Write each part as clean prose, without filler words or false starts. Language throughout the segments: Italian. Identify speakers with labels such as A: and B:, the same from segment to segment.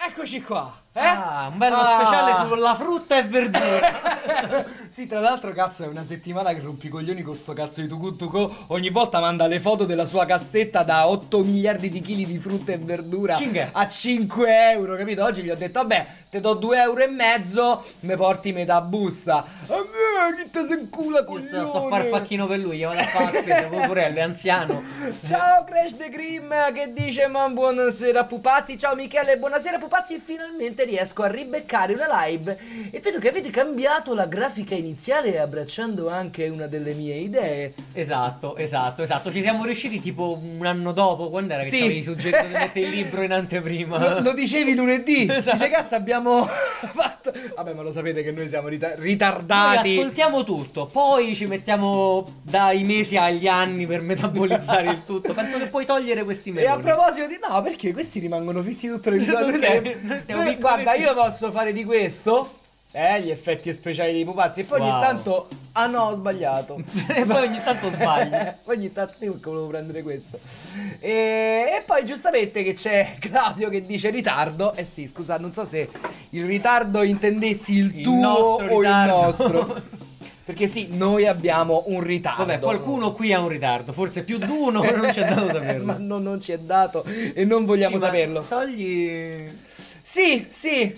A: Eccoci qua.
B: Un bello speciale sulla frutta e verdura.
A: Sì, tra l'altro, cazzo, è una settimana che rompi i coglioni con sto cazzo di Tucutuco. Ogni volta manda le foto della sua cassetta da 8 miliardi di chili di frutta e verdura a 5 euro, capito? Oggi gli ho detto, vabbè, te do 2,5 euro, me porti metà busta. A me, chi te se incula coglione?
B: Io sto a far facchino per lui, io vado a fare la spesa, purello, è anziano.
A: Ciao Crash the Cream che dice, ma buonasera pupazzi. Ciao Michele, buonasera pupazzi. E finalmente riesco a ribeccare una live e vedo che avete cambiato la grafica iniziale abbracciando anche una delle mie idee.
B: Esatto. Ci siamo riusciti tipo un anno dopo, quando era che
A: sì,
B: ci avevi suggerito di mettere il libro in anteprima.
A: Lo dicevi lunedì.
B: Esatto.
A: Dice, cazzo, abbiamo fatto... Vabbè, ma lo sapete che noi siamo ritardati.
B: Noi ascoltiamo tutto, poi ci mettiamo dai mesi agli anni per metabolizzare il tutto. Penso che puoi togliere questi meloni.
A: E a proposito di... No, perché questi rimangono fissi tutto l'episodio. Guarda, io posso fare di questo, gli effetti speciali dei pupazzi. E poi ogni tanto... Ah no, ho sbagliato.
B: E poi ogni tanto sbagli.
A: Ogni tanto io volevo prendere questo. E poi giustamente che c'è Claudio che dice ritardo. Eh sì, scusa, non so se il ritardo intendessi il tuo o il nostro. Perché sì, noi abbiamo un ritardo.
B: Vabbè, qualcuno qui ha un ritardo, forse più di uno, ma non ci è dato saperlo.
A: Ma non ci è dato e non vogliamo saperlo.
B: Togli...
A: Sì.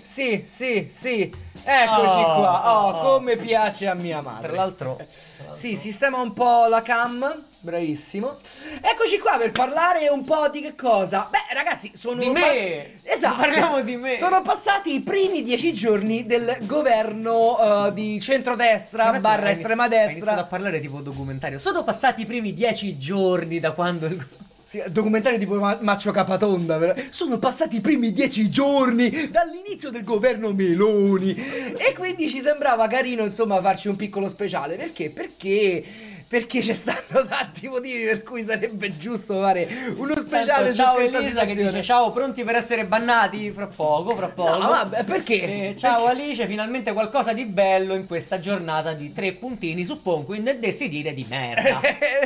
A: Eccoci qua. Come piace a mia madre.
B: Tra l'altro...
A: Sì, sistema un po' la cam. Bravissimo. Eccoci qua per parlare un po' di che cosa? Beh, ragazzi, sono...
B: Di me!
A: Esatto.
B: Parliamo di me.
A: Sono passati i primi 10 giorni del governo di centrodestra barra estrema destra.
B: Hai iniziato a parlare tipo documentario. Sono passati i primi 10 giorni da quando...
A: Sì, documentario tipo Maccio Capatonda. Sono passati i primi 10 giorni dall'inizio del governo Meloni. E quindi ci sembrava carino, insomma, farci un piccolo speciale. Perché? Perché ci stanno tanti motivi per cui sarebbe giusto fare uno speciale.
B: Ciao
A: su questa
B: Elisa
A: situazione.
B: che dice ciao, pronti per essere bannati? Fra poco.
A: No, vabbè, perché?
B: Ciao Alice, finalmente qualcosa di bello in questa giornata di 3 puntini su Ponquin e decidere di merda.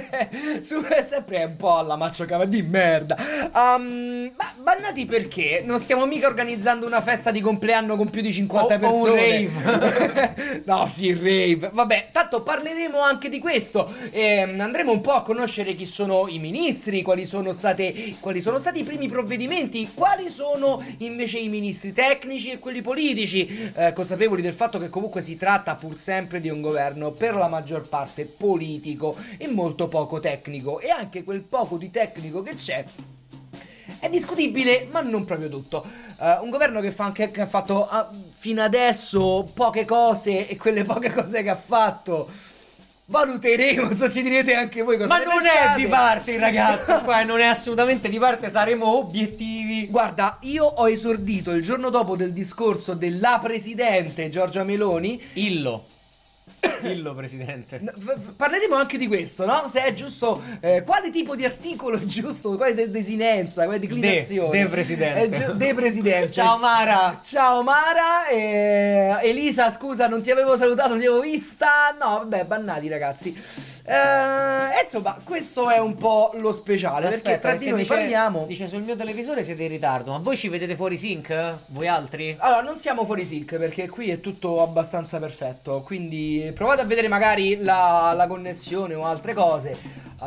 A: Sempre un po' alla Maccio Cava di merda. Ma bannati perché? Non stiamo mica organizzando una festa di compleanno con più di 50 persone.
B: O un rave.
A: No, sì, rave. Vabbè, tanto parleremo anche di questo. Andremo un po' a conoscere chi sono i ministri, quali sono stati i primi provvedimenti, quali sono invece i ministri tecnici e quelli politici, consapevoli del fatto che comunque si tratta pur sempre di un governo per la maggior parte politico e molto poco tecnico, e anche quel poco di tecnico che c'è è discutibile, ma non proprio tutto. Un governo che ha fatto fino adesso poche cose, e quelle poche cose che ha fatto valuteremo, ci direte anche voi cosa ne
B: non
A: pensate.
B: è di parte il ragazzo qua, non è assolutamente di parte, saremo obiettivi.
A: Guarda, io ho esordito il giorno dopo del discorso della presidente Giorgia Meloni.
B: Illo presidente.
A: Parleremo anche di questo, no? Se è giusto, quale tipo di articolo è giusto, quale desinenza, quale declinazione.
B: De presidente.
A: De presidente.
B: Ciao Mara.
A: Ciao Mara. Elisa, scusa, non ti avevo salutato, non ti avevo vista. No, vabbè, bannati ragazzi. Insomma, questo è un po' lo speciale.
B: Aspetta,
A: perché tra di noi parliamo.
B: Dice sul mio televisore siete in ritardo, ma voi ci vedete fuori sync? Voi altri?
A: Allora, non siamo fuori sync perché qui è tutto abbastanza perfetto. Quindi provate a vedere magari la connessione o altre cose.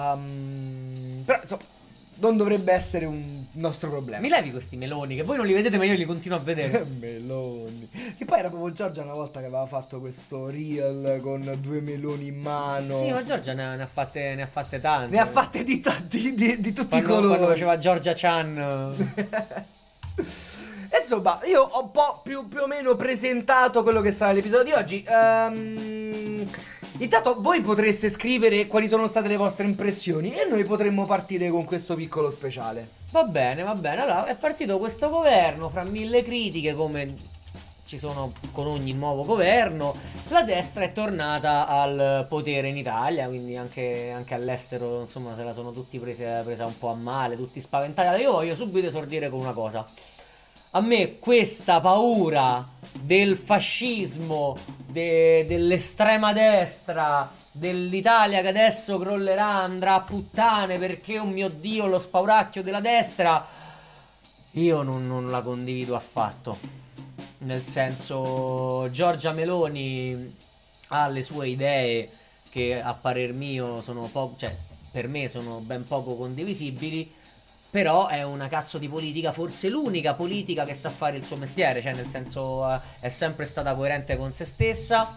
A: Però insomma, non dovrebbe essere un nostro problema.
B: Mi levi questi meloni che voi non li vedete ma io li continuo a vedere.
A: Meloni. Che poi era proprio Giorgia una volta che aveva fatto questo reel con 2 meloni in mano.
B: Sì, ma Giorgia ne ha fatte tante.
A: Ne ha fatte di tutti i colori.
B: Quando faceva Giorgia Chan.
A: Insomma, io ho un po' più o meno presentato quello che sarà l'episodio di oggi. Intanto voi potreste scrivere quali sono state le vostre impressioni e noi potremmo partire con questo piccolo speciale.
B: Va bene. Allora, è partito questo governo fra 1000 critiche, come ci sono con ogni nuovo governo. La destra è tornata al potere in Italia, quindi anche all'estero, insomma, se la sono tutti presa un po' a male, tutti spaventati. Io voglio subito esordire con una cosa. A me questa paura del fascismo, dell'estrema destra, dell'Italia che adesso crollerà, andrà a puttane perché, oh mio Dio, lo spauracchio della destra, Io non la condivido affatto. Nel senso, Giorgia Meloni ha le sue idee che a parer mio sono cioè per me sono ben poco condivisibili, però è una cazzo di politica, forse l'unica politica che sa fare il suo mestiere, cioè nel senso è sempre stata coerente con se stessa,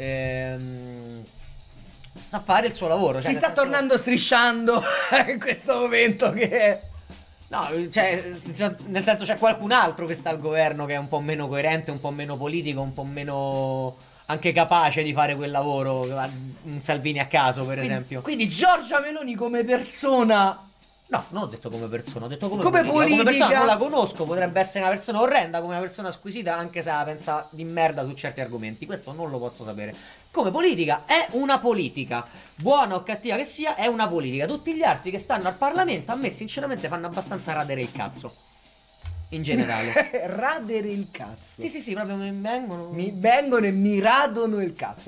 B: sa fare il suo lavoro. Cioè,
A: Chi sta tornando strisciando in questo momento che...
B: No, cioè, nel senso c'è qualcun altro che sta al governo che è un po' meno coerente, un po' meno politico, un po' meno anche capace di fare quel lavoro. Un Salvini a caso, per esempio.
A: Quindi Giorgia Meloni come persona...
B: No, non ho detto come persona, ho detto come
A: politica.
B: Come persona non la conosco, potrebbe essere una persona orrenda, come una persona squisita, anche se la pensa di merda su certi argomenti. Questo non lo posso sapere. Come politica è una politica, buona o cattiva che sia, è una politica. Tutti gli altri che stanno al Parlamento a me sinceramente fanno abbastanza radere il cazzo. In generale.
A: Radere il cazzo.
B: Sì, proprio mi vengono.
A: Mi vengono e mi radono il cazzo.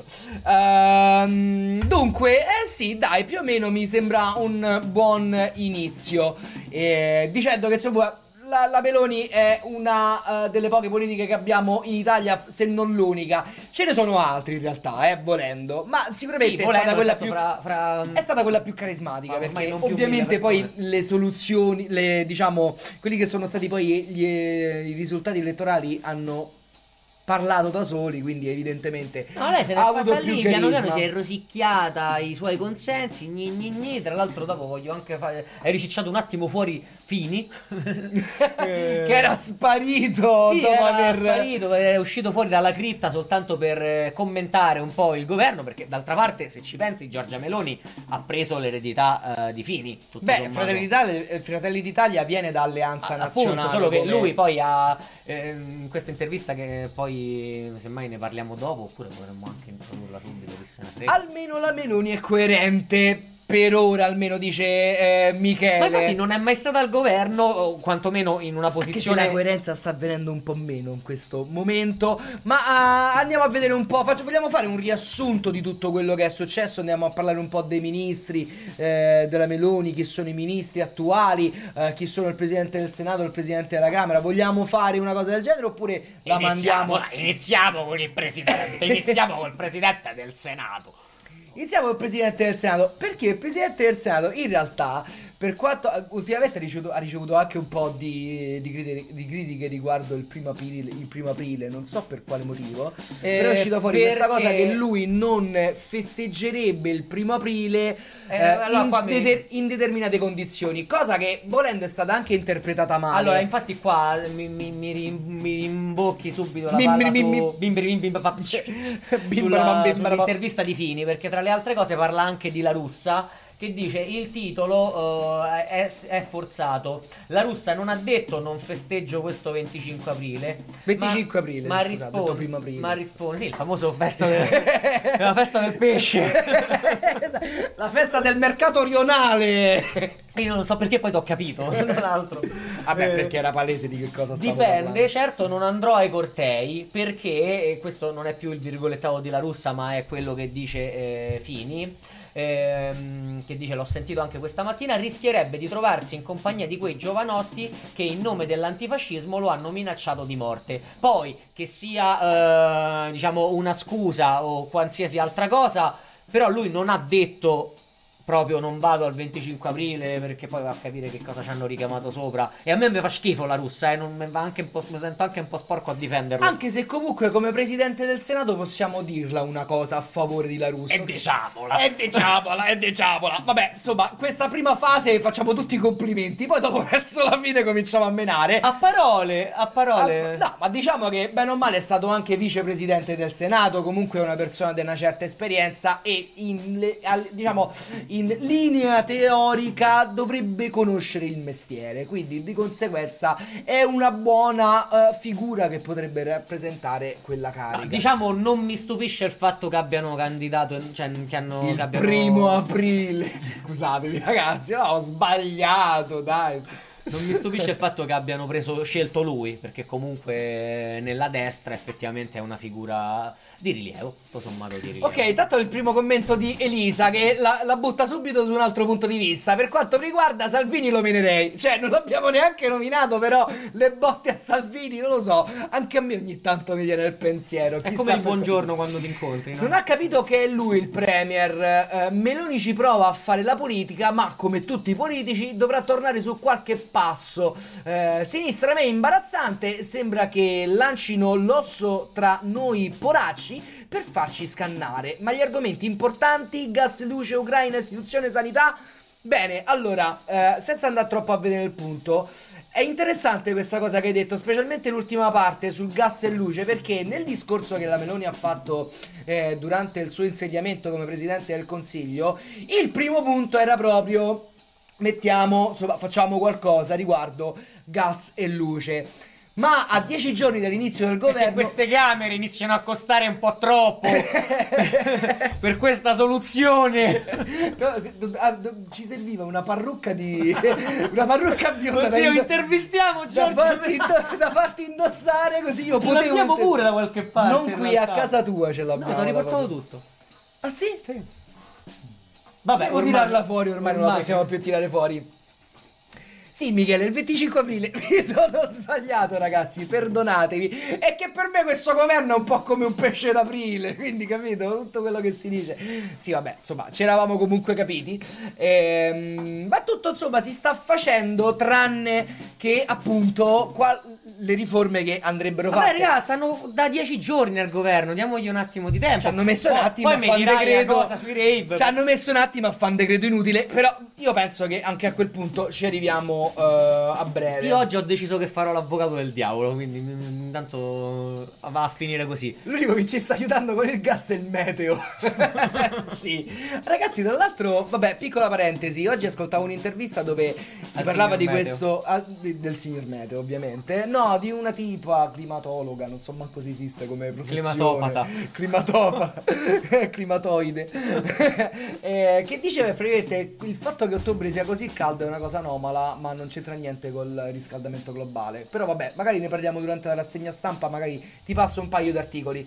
A: Dunque, sì, dai, più o meno mi sembra un buon inizio. Dicendo che insomma la Meloni è una delle poche politiche che abbiamo in Italia, se non l'unica. Ce ne sono altri in realtà, volendo. Ma sicuramente è stata quella più è stata quella più carismatica, perché ovviamente poi le soluzioni, diciamo, quelli che sono stati poi i risultati elettorali hanno parlato da soli, quindi evidentemente
B: lei se ne
A: ha
B: è
A: avuto
B: fatta
A: più
B: lì, piano
A: carisma.
B: piano si è rosicchiata i suoi consensi, tra l'altro dopo voglio anche fare, è ricicciato un attimo fuori Fini
A: che era sparito,
B: sì,
A: dopo
B: era
A: aver
B: sparito, è uscito fuori dalla cripta soltanto per commentare un po' il governo, perché d'altra parte se ci pensi Giorgia Meloni ha preso l'eredità di Fini,
A: Fratelli d'Italia viene da Alleanza Nazionale,
B: appunto, solo che lui poi ha in questa intervista, che poi semmai ne parliamo dopo, oppure potremmo anche introdurla subito,
A: almeno la Meloni è coerente. Per ora almeno, dice Michele.
B: Ma infatti non è mai stata al governo, o quantomeno in una posizione.
A: Anche se la coerenza sta avvenendo un po' meno in questo momento. Ma andiamo a vedere un po'. Vogliamo fare un riassunto di tutto quello che è successo. Andiamo a parlare un po' dei ministri della Meloni. Chi sono i ministri attuali, chi sono il presidente del Senato e il presidente della Camera. Vogliamo fare una cosa del genere oppure la mandiamo?
B: Iniziamo con il presidente. Iniziamo col presidente del Senato.
A: Iniziamo col Presidente del Senato, perché il Presidente del Senato in realtà, per quanto ultimamente ha ricevuto anche un po' di critiche riguardo il primo aprile, non so per quale motivo, però è uscita fuori questa cosa che lui non festeggerebbe il primo aprile in determinate condizioni, cosa che volendo è stata anche interpretata male.
B: Allora, infatti qua mi rimbocchi subito la palla sull'intervista di Fini, perché tra le altre cose parla anche di La Russa, che dice il titolo è forzato. La Russa non ha detto non festeggio questo 25 aprile,
A: aprile,
B: ma risponde sì, il famoso festa la festa del pesce
A: la festa del mercato rionale.
B: Io non so perché, poi t'ho capito tra l'altro.
A: Vabbè, perché era palese di che cosa stavo
B: dipende
A: parlando.
B: Certo non andrò ai cortei, perché questo non è più il virgolettato di La Russa, ma è quello che dice Fini, che dice, l'ho sentito anche questa mattina, rischierebbe di trovarsi in compagnia di quei giovanotti che in nome dell'antifascismo lo hanno minacciato di morte. Poi che sia diciamo una scusa o qualsiasi altra cosa, però lui non ha detto proprio non vado al 25 aprile, perché poi va a capire che cosa ci hanno richiamato sopra. E a me mi fa schifo La Russa, non mi va anche un po', mi sento anche un po' sporco a difenderlo.
A: Anche se comunque come presidente del Senato possiamo dirla una cosa a favore di La Russa.
B: E diciamola.
A: Vabbè, insomma, questa prima fase facciamo tutti i complimenti, poi dopo verso la fine cominciamo a menare.
B: A parole.
A: No, ma diciamo che bene o male è stato anche vicepresidente del Senato, comunque è una persona di una certa esperienza e diciamo in linea teorica dovrebbe conoscere il mestiere, quindi di conseguenza è una buona figura che potrebbe rappresentare quella carica.
B: No, diciamo, non mi stupisce il fatto che abbiano candidato, cioè che abbiano
A: primo aprile. Scusatemi ragazzi, ho sbagliato, dai.
B: Non mi stupisce il fatto che abbiano scelto lui, perché comunque nella destra effettivamente è una figura di rilievo, tutto sommato di rilievo.
A: Ok, tanto il primo commento di Elisa che la butta subito su un altro punto di vista. Per quanto mi riguarda, Salvini lo menerei. Cioè, non l'abbiamo neanche nominato, però le botte a Salvini, non lo so. Anche a me ogni tanto mi viene il pensiero.
B: È come il buongiorno quando ti incontri, no?
A: Non ha capito che è lui il premier. Meloni ci prova a fare la politica, ma come tutti i politici dovrà tornare su qualche passo. Sinistra a me è imbarazzante. Sembra che lancino l'osso tra noi poracci per farci scannare. Ma gli argomenti importanti, gas, luce, Ucraina, istituzione, sanità. Bene, allora, senza andare troppo a vedere il punto, è interessante questa cosa che hai detto, specialmente l'ultima parte sul gas e luce, perché nel discorso che la Meloni ha fatto durante il suo insediamento come Presidente del Consiglio, il primo punto era proprio, insomma, facciamo qualcosa riguardo gas e luce. Ma a 10 giorni dall'inizio del governo
B: queste camere iniziano a costare un po' troppo per questa soluzione.
A: Ci serviva una parrucca una parrucca bionda
B: Oddio, intervistiamo Giorgio
A: da farti indossare, così io
B: ce
A: potevo
B: l'abbiamo pure da qualche parte.
A: Non qui a casa tua ce l'abbiamo.
B: No, ti ho riportato tutto.
A: Ah sì?
B: Sì. Vabbè,
A: devo tirarla fuori, ormai non la possiamo più tirare fuori. Sì, Michele, il 25 aprile mi sono sbagliato, ragazzi, perdonatemi. È che per me questo governo è un po' come un pesce d'aprile, quindi capito? Tutto quello che si dice. Sì, vabbè, insomma, ci eravamo comunque capiti. Ma tutto, insomma, si sta facendo, tranne che, appunto, le riforme che andrebbero fatte.
B: Vabbè, raga, stanno da 10 giorni al governo, diamogli un attimo di tempo.
A: Ci hanno messo un attimo a fare un decreto.
B: Cosa sui rave.
A: Ci hanno messo un attimo a fare un decreto inutile, però io penso che anche a quel punto ci arriviamo a breve.
B: Io oggi ho deciso che farò l'avvocato del diavolo, quindi intanto va a finire così.
A: L'unico che ci sta aiutando con il gas è il meteo. Sì. Ragazzi, tra l'altro, vabbè, piccola parentesi, oggi ascoltavo un'intervista dove si parlava di questo del signor meteo, ovviamente. No, di una tipa climatologa, non so manco se esiste come professione. Climatopata. Climatoide. Che diceva praticamente il fatto che ottobre sia così caldo è una cosa anomala, ma non c'entra niente col riscaldamento globale. Però vabbè, magari ne parliamo durante la rassegna stampa, magari ti passo un paio di articoli.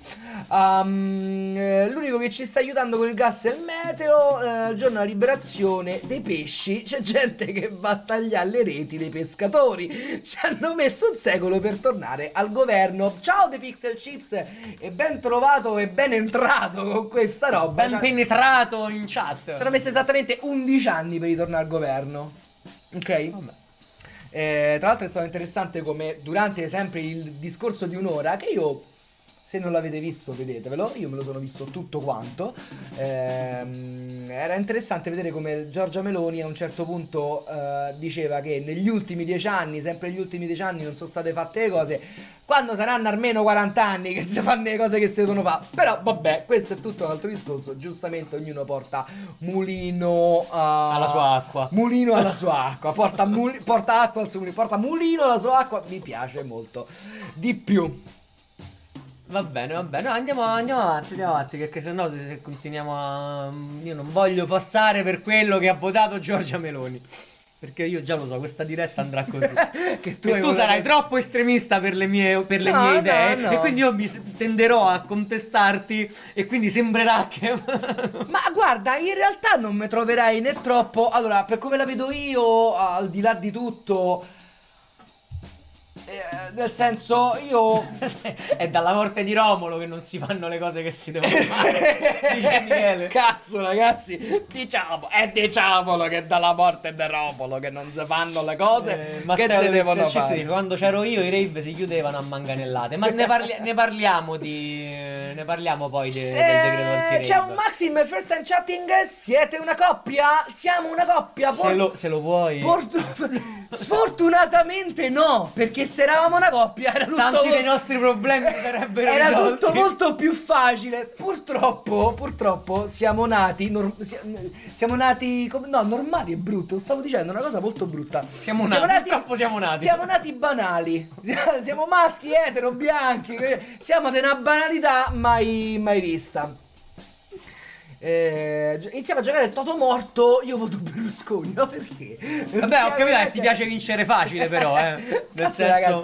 A: L'unico che ci sta aiutando con il gas è il meteo. Il giorno della liberazione dei pesci, c'è gente che va a tagliare le reti dei pescatori. Ci hanno messo un secolo per tornare al governo. Ciao The Pixel Chips, e ben trovato e ben entrato con questa roba.
B: Ben penetrato in chat.
A: Ci hanno messo esattamente 11 anni per ritornare al governo. Ok? Vabbè. Tra l'altro è stato interessante come durante sempre il discorso di un'ora, che io, se non l'avete visto, vedetevelo, io me lo sono visto tutto quanto. Era interessante vedere come Giorgia Meloni a un certo punto diceva che negli ultimi 10 anni, sempre negli ultimi 10 anni non sono state fatte le cose, quando saranno almeno 40 anni che si fanno le cose che si devono fare. Però vabbè, questo è tutto un altro discorso. Giustamente ognuno porta mulino
B: alla sua acqua.
A: Mulino alla sua acqua. Porta acqua al suo mulino. Porta mulino alla sua acqua. Mi piace molto di più.
B: Va bene, no, andiamo avanti, perché sennò se continuiamo a... Io non voglio passare per quello che ha votato Giorgia Meloni. Perché io già lo so, questa diretta andrà così. che tu sarai troppo estremista per le mie idee. No. E quindi io mi tenderò a contestarti. E quindi sembrerà che...
A: Ma guarda, in realtà non mi troverai né troppo... Allora, per come la vedo io, al di là di tutto... nel senso, io...
B: È dalla morte di Romolo che non si fanno le cose che si devono fare. Dice Michele.
A: Cazzo, ragazzi, diciamolo che è dalla morte di Romolo che non si fanno le cose che si devono fare.
B: Dice, quando c'ero io i rave si chiudevano a manganellate. Ma ne parliamo poi del decreto anti-rave.
A: C'è un Maxim First Time Chatting. Siete una coppia? Siamo una coppia.
B: Se lo vuoi.
A: Sfortunatamente no, perché se eravamo una coppia era tutto
B: tanti dei nostri problemi sarebbero risolti.
A: Era tutto molto più facile. Purtroppo siamo nati no, normali è brutto. Stavo dicendo una cosa molto brutta. Siamo nati banali. Siamo maschi etero bianchi. Siamo di una banalità mai vista. Iniziamo a giocare il Toto morto. Io voto Berlusconi, no? Perché?
B: Vabbè, ho capito che ti piace vincere facile, però nel
A: Cazzo,
B: senso...
A: ragazzi,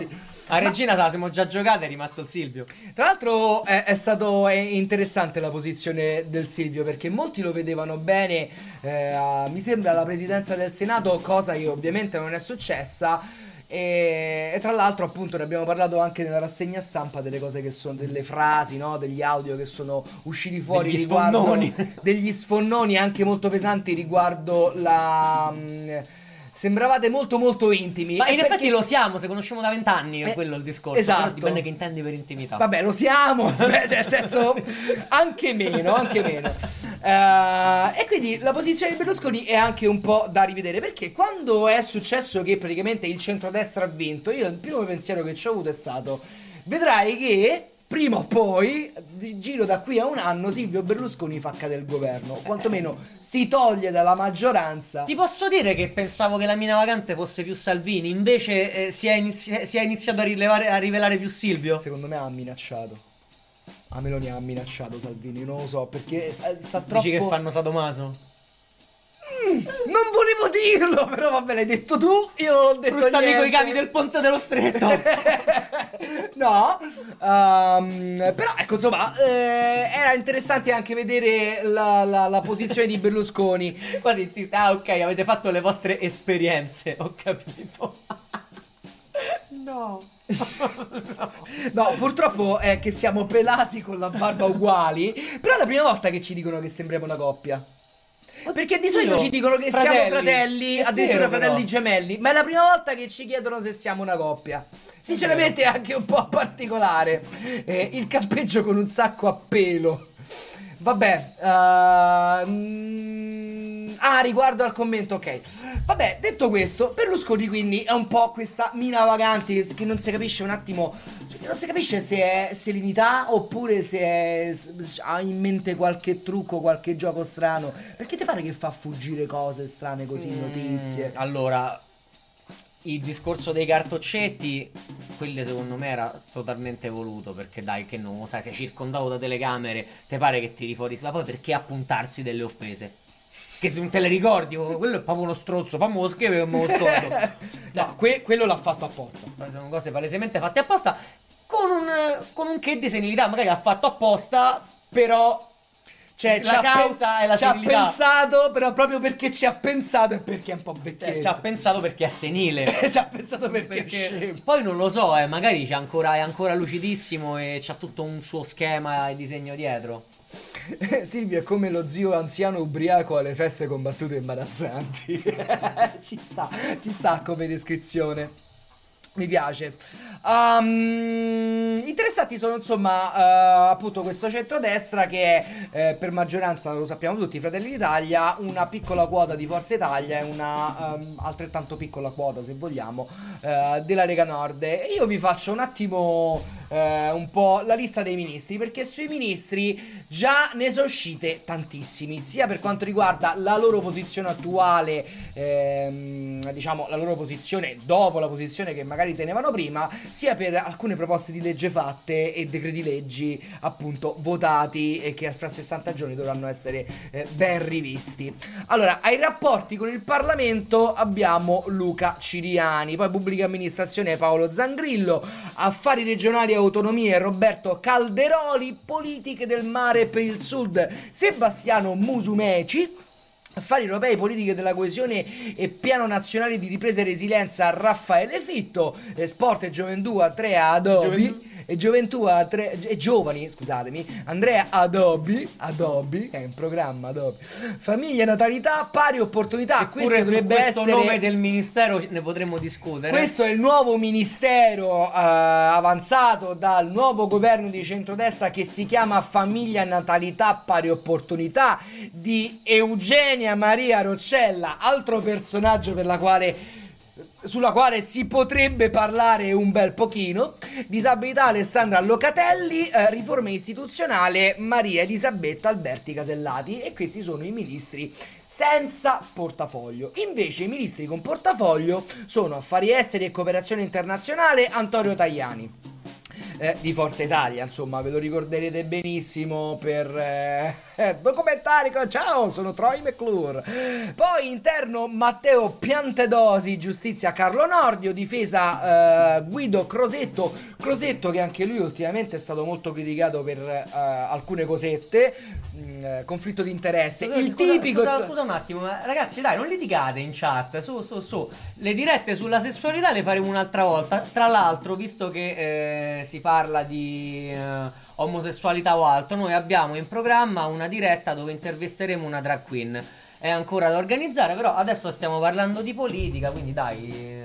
B: A Regina la siamo già giocata, è rimasto il Silvio.
A: Tra l'altro è interessante la posizione del Silvio, perché molti lo vedevano bene, mi sembra, alla presidenza del Senato, cosa che ovviamente non è successa. E tra l'altro, appunto, ne abbiamo parlato anche nella rassegna stampa delle cose che sono, delle frasi, no? Degli audio che sono usciti fuori,
B: Degli
A: riguardo
B: sfonnoni.
A: degli sfonnoni anche molto pesanti riguardo la... sembravate molto molto intimi.
B: Ma
A: E
B: in effetti
A: perché-
B: lo siamo, se conosciamo da 20 anni, è quello il discorso.
A: esatto.
B: Però dipende che intendi per intimità.
A: Vabbè, lo siamo, cioè, nel senso, anche meno, anche meno. E quindi la posizione di Berlusconi è anche un po' da rivedere, perché quando è successo che praticamente il centrodestra ha vinto, io il primo pensiero che ci ho avuto è stato: vedrai che prima o poi, di giro da qui a un anno, Silvio Berlusconi fa cadere il governo, o quantomeno si toglie dalla maggioranza.
B: Ti posso dire che pensavo che la mina vacante fosse più Salvini, invece si è iniziato a rivelare più Silvio.
A: Secondo me ha minacciato. A Meloni ha minacciato Salvini, non lo so, perché sta troppo...
B: Dici che fanno sadomaso?
A: Non volevo dirlo, però vabbè, l'hai detto tu, io non ho detto
B: Frustavi
A: niente.
B: coi cavi del ponte dello stretto.
A: No, però ecco, insomma, era interessante anche vedere la posizione di Berlusconi.
B: Quasi insiste. Ah, ok, avete fatto le vostre esperienze, ho capito. No.
A: No, purtroppo è che siamo pelati con la barba uguali, però è la prima volta che ci dicono che sembriamo una coppia. Perché di solito ci dicono che siamo fratelli,
B: È
A: addirittura
B: vero,
A: fratelli
B: però.
A: gemelli, ma è la prima volta che ci chiedono se siamo una coppia. Sinceramente è anche un po' particolare. Il campeggio con un sacco a pelo. Vabbè, riguardo al commento, ok. Vabbè, detto questo, Berlusconi quindi è un po' questa mina vagante che non si capisce un attimo, non si capisce se è serenità oppure se ha in mente qualche trucco, qualche gioco strano. Perché ti pare che fa fuggire cose strane così, notizie?
B: Allora, il discorso dei cartoccetti, quello secondo me era totalmente voluto, perché dai, che non lo sai, sei circondato da telecamere, te pare che tiri fuori, ma poi perché appuntarsi delle offese? Che non te le ricordi? Quello è proprio uno strozzo, fammi lo scrivere che me lo scordo.
A: No, quello l'ha fatto apposta.
B: Sono cose palesemente fatte apposta, con un che di senilità, magari l'ha fatto apposta, però...
A: Cioè,
B: la causa è la
A: ci ha
B: senilità.
A: pensato, però proprio perché ci ha pensato e perché è un po' vecchietto.
B: Ci ha pensato perché è senile.
A: Ci ha pensato perché è scemo.
B: Poi non lo so, magari è ancora lucidissimo e c'ha tutto un suo schema e disegno dietro.
A: Silvio è come lo zio anziano ubriaco alle feste con battute imbarazzanti. Ci sta come descrizione. Mi piace. Interessanti sono insomma appunto questo centrodestra che è per maggioranza, lo sappiamo tutti, Fratelli d'Italia, una piccola quota di Forza Italia e una altrettanto piccola quota, se vogliamo, della Lega Nord. E io vi faccio un attimo un po' la lista dei ministri, perché sui ministri già ne sono uscite tantissimi, sia per quanto riguarda la loro posizione attuale, diciamo la loro posizione dopo la posizione che magari tenevano prima, sia per alcune proposte di legge fatte e decreti leggi appunto votati e che fra 60 giorni dovranno essere ben rivisti. Allora, ai rapporti con il Parlamento abbiamo Luca Ciriani, poi pubblica amministrazione Paolo Zangrillo, affari regionali e autonomie Roberto Calderoli, politiche del mare per il sud Sebastiano Musumeci, affari europei, politiche della coesione e piano nazionale di ripresa e resilienza Raffaele Fitto, sport e gioventù Andrea Adobi e giovani, scusatemi, Andrea Adobi, è un programma Adobi, famiglia, natalità, pari opportunità.
B: Eppure
A: Questo dovrebbe
B: questo
A: essere
B: nome del ministero ne potremmo discutere.
A: questo è il nuovo ministero avanzato dal nuovo governo di centrodestra che si chiama Famiglia, Natalità, Pari Opportunità di Eugenia Maria Roccella, altro personaggio sulla quale si potrebbe parlare un bel pochino. Disabilità Alessandra Locatelli, riforma istituzionale Maria Elisabetta Alberti Casellati. E questi sono i ministri senza portafoglio. Invece i ministri con portafoglio sono affari esteri e cooperazione internazionale Antonio Tajani, di Forza Italia, insomma, ve lo ricorderete benissimo per documentari. Ciao, sono Troy McClure. Poi interno Matteo Piantedosi, giustizia Carlo Nordio, difesa Guido Crosetto che anche lui ultimamente è stato molto criticato per alcune cosette, conflitto di interesse. Il tipico.
B: Scusa un attimo, ma ragazzi, dai, non litigate in chat. Su. Le dirette sulla sessualità le faremo un'altra volta. Tra l'altro, visto che si parla di omosessualità o altro, noi abbiamo in programma una diretta dove intervisteremo una drag queen. È ancora da organizzare, però adesso stiamo parlando di politica, quindi dai.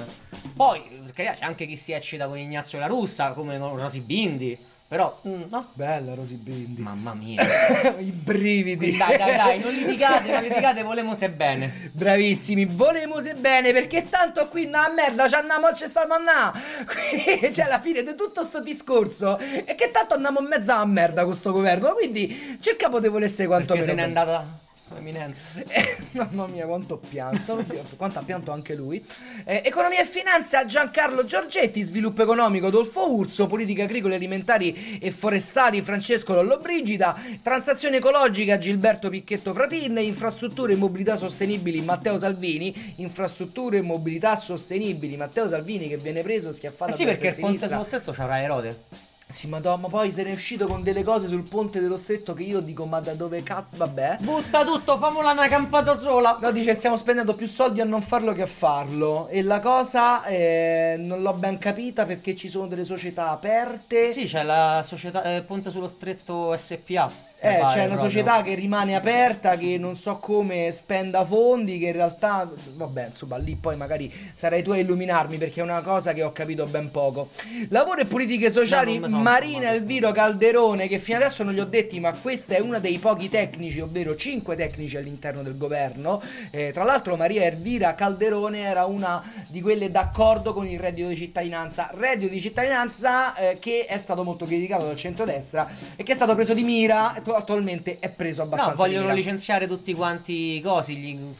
B: Poi, perché c'è anche chi si eccita con Ignazio La Russa, come con Rosy Bindi. Però, no?
A: Bella Rosy Bindi.
B: Mamma mia.
A: I brividi.
B: Dai, non litigate, volemo se bene.
A: Bravissimi, volemo se bene, perché tanto qui una merda ci stiamo andando. Cioè, alla fine di tutto sto discorso è che tanto andiamo in mezzo a merda con sto governo, quindi cerchiamo di volesse quanto
B: perché
A: meno.
B: se n'è andata Eminenza.
A: Mamma mia, quanto ho pianto. Quanto ha pianto anche lui. Economia e finanza Giancarlo Giorgetti. Sviluppo economico Adolfo Urso. Politica agricola, alimentari e forestali Francesco Lollobrigida. Transazione ecologica Gilberto Picchetto Fratin. Infrastrutture e mobilità sostenibili Matteo Salvini. Infrastrutture e mobilità sostenibili Matteo Salvini, che viene preso schiaffato.
B: Sì, perché il ponte sullo stretto c'avrà Erode.
A: Sì, madonna, ma poi se ne è uscito con delle cose sul ponte dello stretto che io dico, ma da dove cazzo, vabbè.
B: Butta tutto, famola una campata sola.
A: No, dice, stiamo spendendo più soldi a non farlo che a farlo. E la cosa non l'ho ben capita, perché ci sono delle società aperte.
B: Sì, c'è la società Ponte sullo Stretto SPA.
A: C'è una società che rimane aperta, che non so come spenda fondi, che in realtà, vabbè, insomma, lì poi magari sarai tu a illuminarmi, perché è una cosa che ho capito ben poco. Lavoro e politiche sociali, Marina Elviro Calderone, che fino adesso non li ho detti, ma questa è una dei pochi tecnici, ovvero 5 tecnici all'interno del governo. Tra l'altro Maria Elvira Calderone era una di quelle d'accordo con il reddito di cittadinanza. Reddito di cittadinanza che è stato molto criticato dal centrodestra e che è stato preso di mira. Attualmente è preso abbastanza.
B: No, vogliono licenziare tutti quanti i cosi,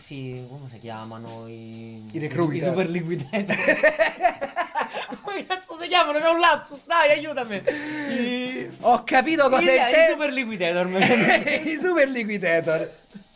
B: come si chiamano? I
A: recruiter.
B: I super liquidator. Come cazzo si chiamano? C'è un lapsus, dai, aiutami.
A: Ho capito cosa è
B: i super liquidator.
A: I super liquidator.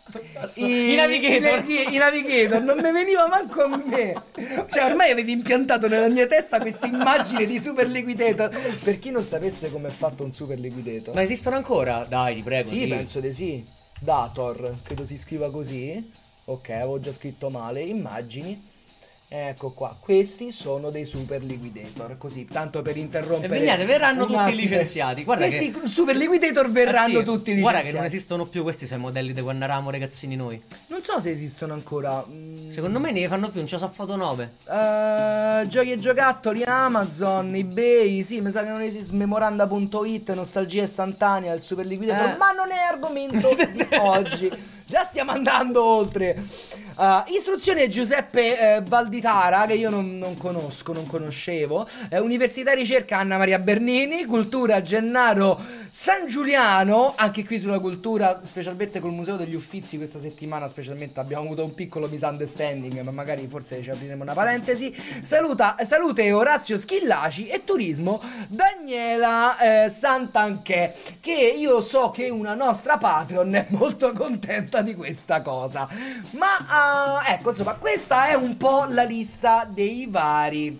B: I navigator.
A: I navigator non mi veniva manco a me. Cioè, ormai avevi impiantato nella mia testa questa immagine di super liquidator. Per chi non sapesse come è fatto un super liquidator.
B: Ma esistono ancora? Dai, ti prego.
A: Sì, penso di sì. Dator, credo si scriva così. Ok, avevo già scritto male. Immagini. Ecco qua, questi sono dei super liquidator, così, tanto per interrompere.
B: E Vignate, verranno tutti licenziati. Guarda,
A: questi super liquidator verranno tutti licenziati.
B: Guarda che non esistono più, questi sono i modelli di quando eravamo ragazzini noi.
A: Non so se esistono ancora.
B: Secondo me ne fanno più, non ci so foto 9.
A: Giochi e giocattoli, Amazon, eBay, sì, mi sa che non esiste, Memoranda.it, nostalgia istantanea, il super liquidator, ma non è argomento oggi. Già stiamo andando oltre. Istruzione Giuseppe Valditara, che io non conoscevo. Università e ricerca Anna Maria Bernini. Cultura Gennaro San Giuliano. Anche qui sulla cultura, specialmente col Museo degli Uffizi, questa settimana specialmente abbiamo avuto un piccolo misunderstanding, ma magari forse ci apriremo una parentesi. Salute Orazio Schillaci. E turismo Daniela Santanchè, che io so che una nostra Patreon è molto contenta di questa cosa. Ma ecco, insomma, questa è un po' la lista dei vari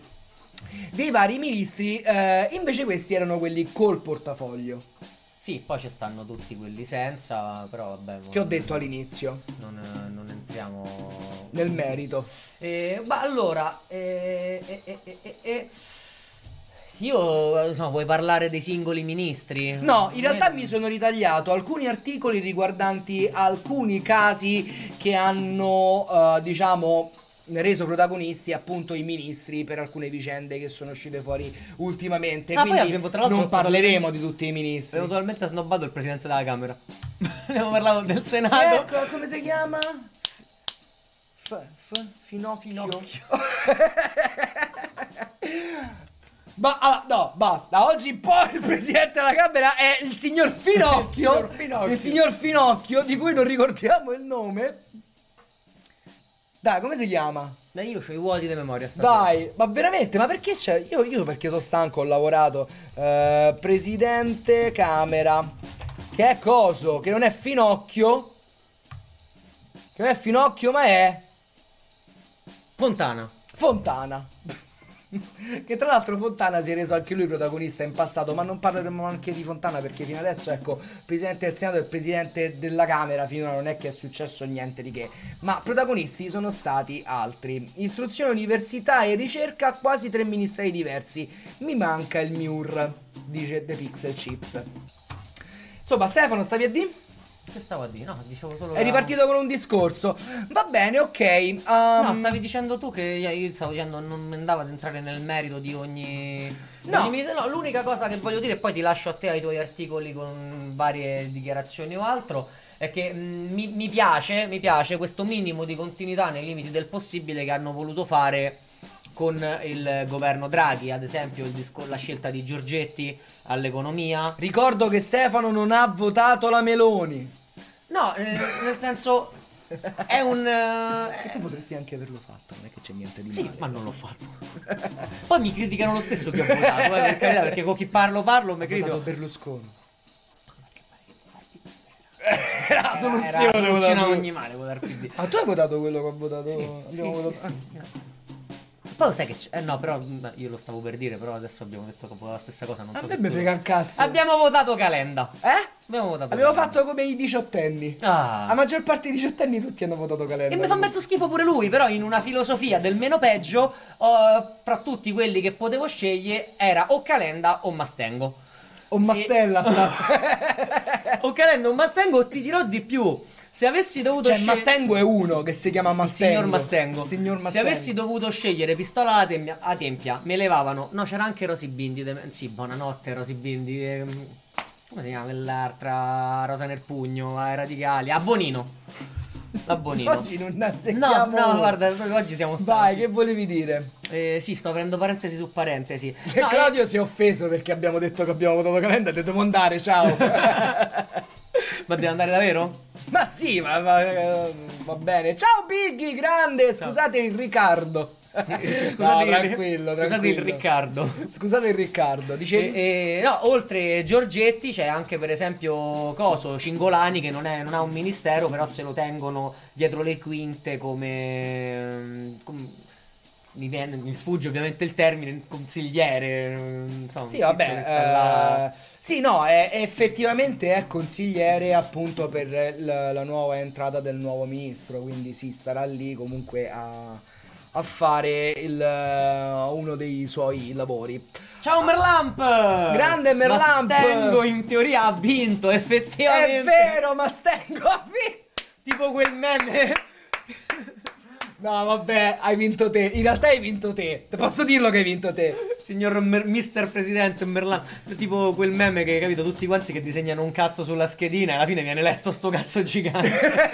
A: ministri. Invece questi erano quelli col portafoglio.
B: Sì, poi ci stanno tutti quelli senza, però vabbè.
A: Che ho detto all'inizio.
B: Non entriamo
A: nel merito.
B: Ma allora, io, insomma, vuoi parlare dei singoli ministri?
A: No, in realtà mi sono ritagliato alcuni articoli riguardanti alcuni casi che hanno, diciamo, reso protagonisti appunto i ministri per alcune vicende che sono uscite fuori ultimamente. Quindi
B: abbiamo, tra l'altro,
A: non parleremo di tutti i ministri.
B: Abbiamo totalmente snobbato il presidente della Camera. Abbiamo parlato del Senato.
A: Ecco, come si chiama? Finocchio. Ma no, basta. Oggi in poi il presidente della Camera è il signor Finocchio. Il signor Finocchio, di cui non ricordiamo il nome. Dai, come si chiama?
B: Dai, io c'ho i vuoti di memoria
A: Dai, ma veramente, ma perché c'è? Io perché sono stanco, ho lavorato. Presidente Camera. Che è coso? Che non è Finocchio. Che non è Finocchio, ma è
B: Fontana.
A: Fontana. Che tra l'altro Fontana si è reso anche lui protagonista in passato. Ma non parleremo anche di Fontana, perché fino adesso, ecco, presidente del Senato e presidente della Camera finora non è che è successo niente di che. Ma protagonisti sono stati altri. Istruzione, università e ricerca, quasi 3 ministeri diversi. Mi manca il MIUR, dice The Pixel Chips. Insomma, Stefano, stavi a dire?
B: Che stavo a dire? No, dicevo solo.
A: È ripartito con un discorso. Va bene, ok.
B: No, stavi dicendo tu che io stavo dicendo non andavo ad entrare nel merito di ogni.
A: No.
B: No, l'unica cosa che voglio dire, e poi ti lascio a te ai tuoi articoli con varie dichiarazioni o altro, è che mi piace questo minimo di continuità nei limiti del possibile che hanno voluto fare con il governo Draghi, ad esempio la scelta di Giorgetti all'economia.
A: Ricordo che Stefano non ha votato la Meloni.
B: No, nel senso è un
A: E tu potresti anche averlo fatto, non è che c'è niente di
B: sì,
A: male.
B: ma non l'ho fatto. Poi mi criticano lo stesso che ho votato, per carità, perché con chi parlo mi
A: Ho votato
B: criticano.
A: Berlusconi. Era la
B: Era
A: soluzione.
B: la soluzione a
A: votato.
B: ogni male votare PD.
A: Ah, tu hai votato quello che ho votato?
B: Sì,
A: Abbiamo
B: sì,
A: votato.
B: sì. Poi sai che c'è. No, però io lo stavo per dire, però adesso abbiamo detto che ho votato la stessa cosa. Non
A: A
B: so
A: me
B: se
A: mi
B: tu-
A: frega un cazzo.
B: Abbiamo votato Calenda. Abbiamo votato
A: Abbiamo
B: Calenda.
A: fatto come i diciottenni.
B: Ah.
A: La maggior parte dei diciottenni tutti hanno votato Calenda.
B: E mi fa mezzo schifo pure lui, però in una filosofia del meno peggio, fra tutti quelli che potevo scegliere era o Calenda o Mastengo.
A: O Mastella sta.
B: O Calenda o Mastengo, ti dirò di più. Se avessi dovuto
A: Cioè, Mastengo è uno che si chiama Mastengo.
B: Signor Mastengo.
A: Signor
B: Se
A: Mastengo.
B: avessi dovuto scegliere pistola a tempia, me levavano. No, c'era anche Rosy Bindi. Sì, buonanotte Rosy Bindi. Come si chiama quell'altra? Rosa nel pugno, radicali. A Bonino. A Bonino.
A: Oggi non azzecchiamo.
B: No, guarda, oggi siamo stati.
A: Vai, che volevi dire?
B: Sì, sto aprendo parentesi su parentesi.
A: Che
B: No,
A: Claudio si è offeso perché abbiamo detto che abbiamo votato Calenda e devo andare, ciao.
B: ma deve andare davvero?
A: Ma sì, va bene. Ciao Biggie, grande. Scusate il Riccardo.
B: Scusate,
A: No, tranquillo,
B: scusate
A: tranquillo.
B: il Riccardo.
A: Scusate il Riccardo. Dicevi?
B: No, oltre Giorgetti c'è anche per esempio Cingolani che non ha un ministero, però se lo tengono dietro le quinte come mi sfugge ovviamente il termine, consigliere. Insomma,
A: Sì,
B: un tizio che sta là.
A: vabbè. Sì, no, effettivamente è consigliere appunto per la nuova entrata del nuovo ministro. Quindi sì, starà lì comunque a fare uno dei suoi lavori.
B: Ciao Merlamp!
A: Grande Merlamp!
B: Mastengo in teoria ha vinto, effettivamente.
A: È vero, Mastengo ha vinto!
B: Tipo quel meme.
A: No, vabbè, hai vinto te. In realtà hai vinto te. Posso dirlo che hai vinto te.
B: Signor Mister Presidente Merlamp. Tipo quel meme che, capito, tutti quanti che disegnano un cazzo sulla schedina e alla fine viene letto sto cazzo gigante.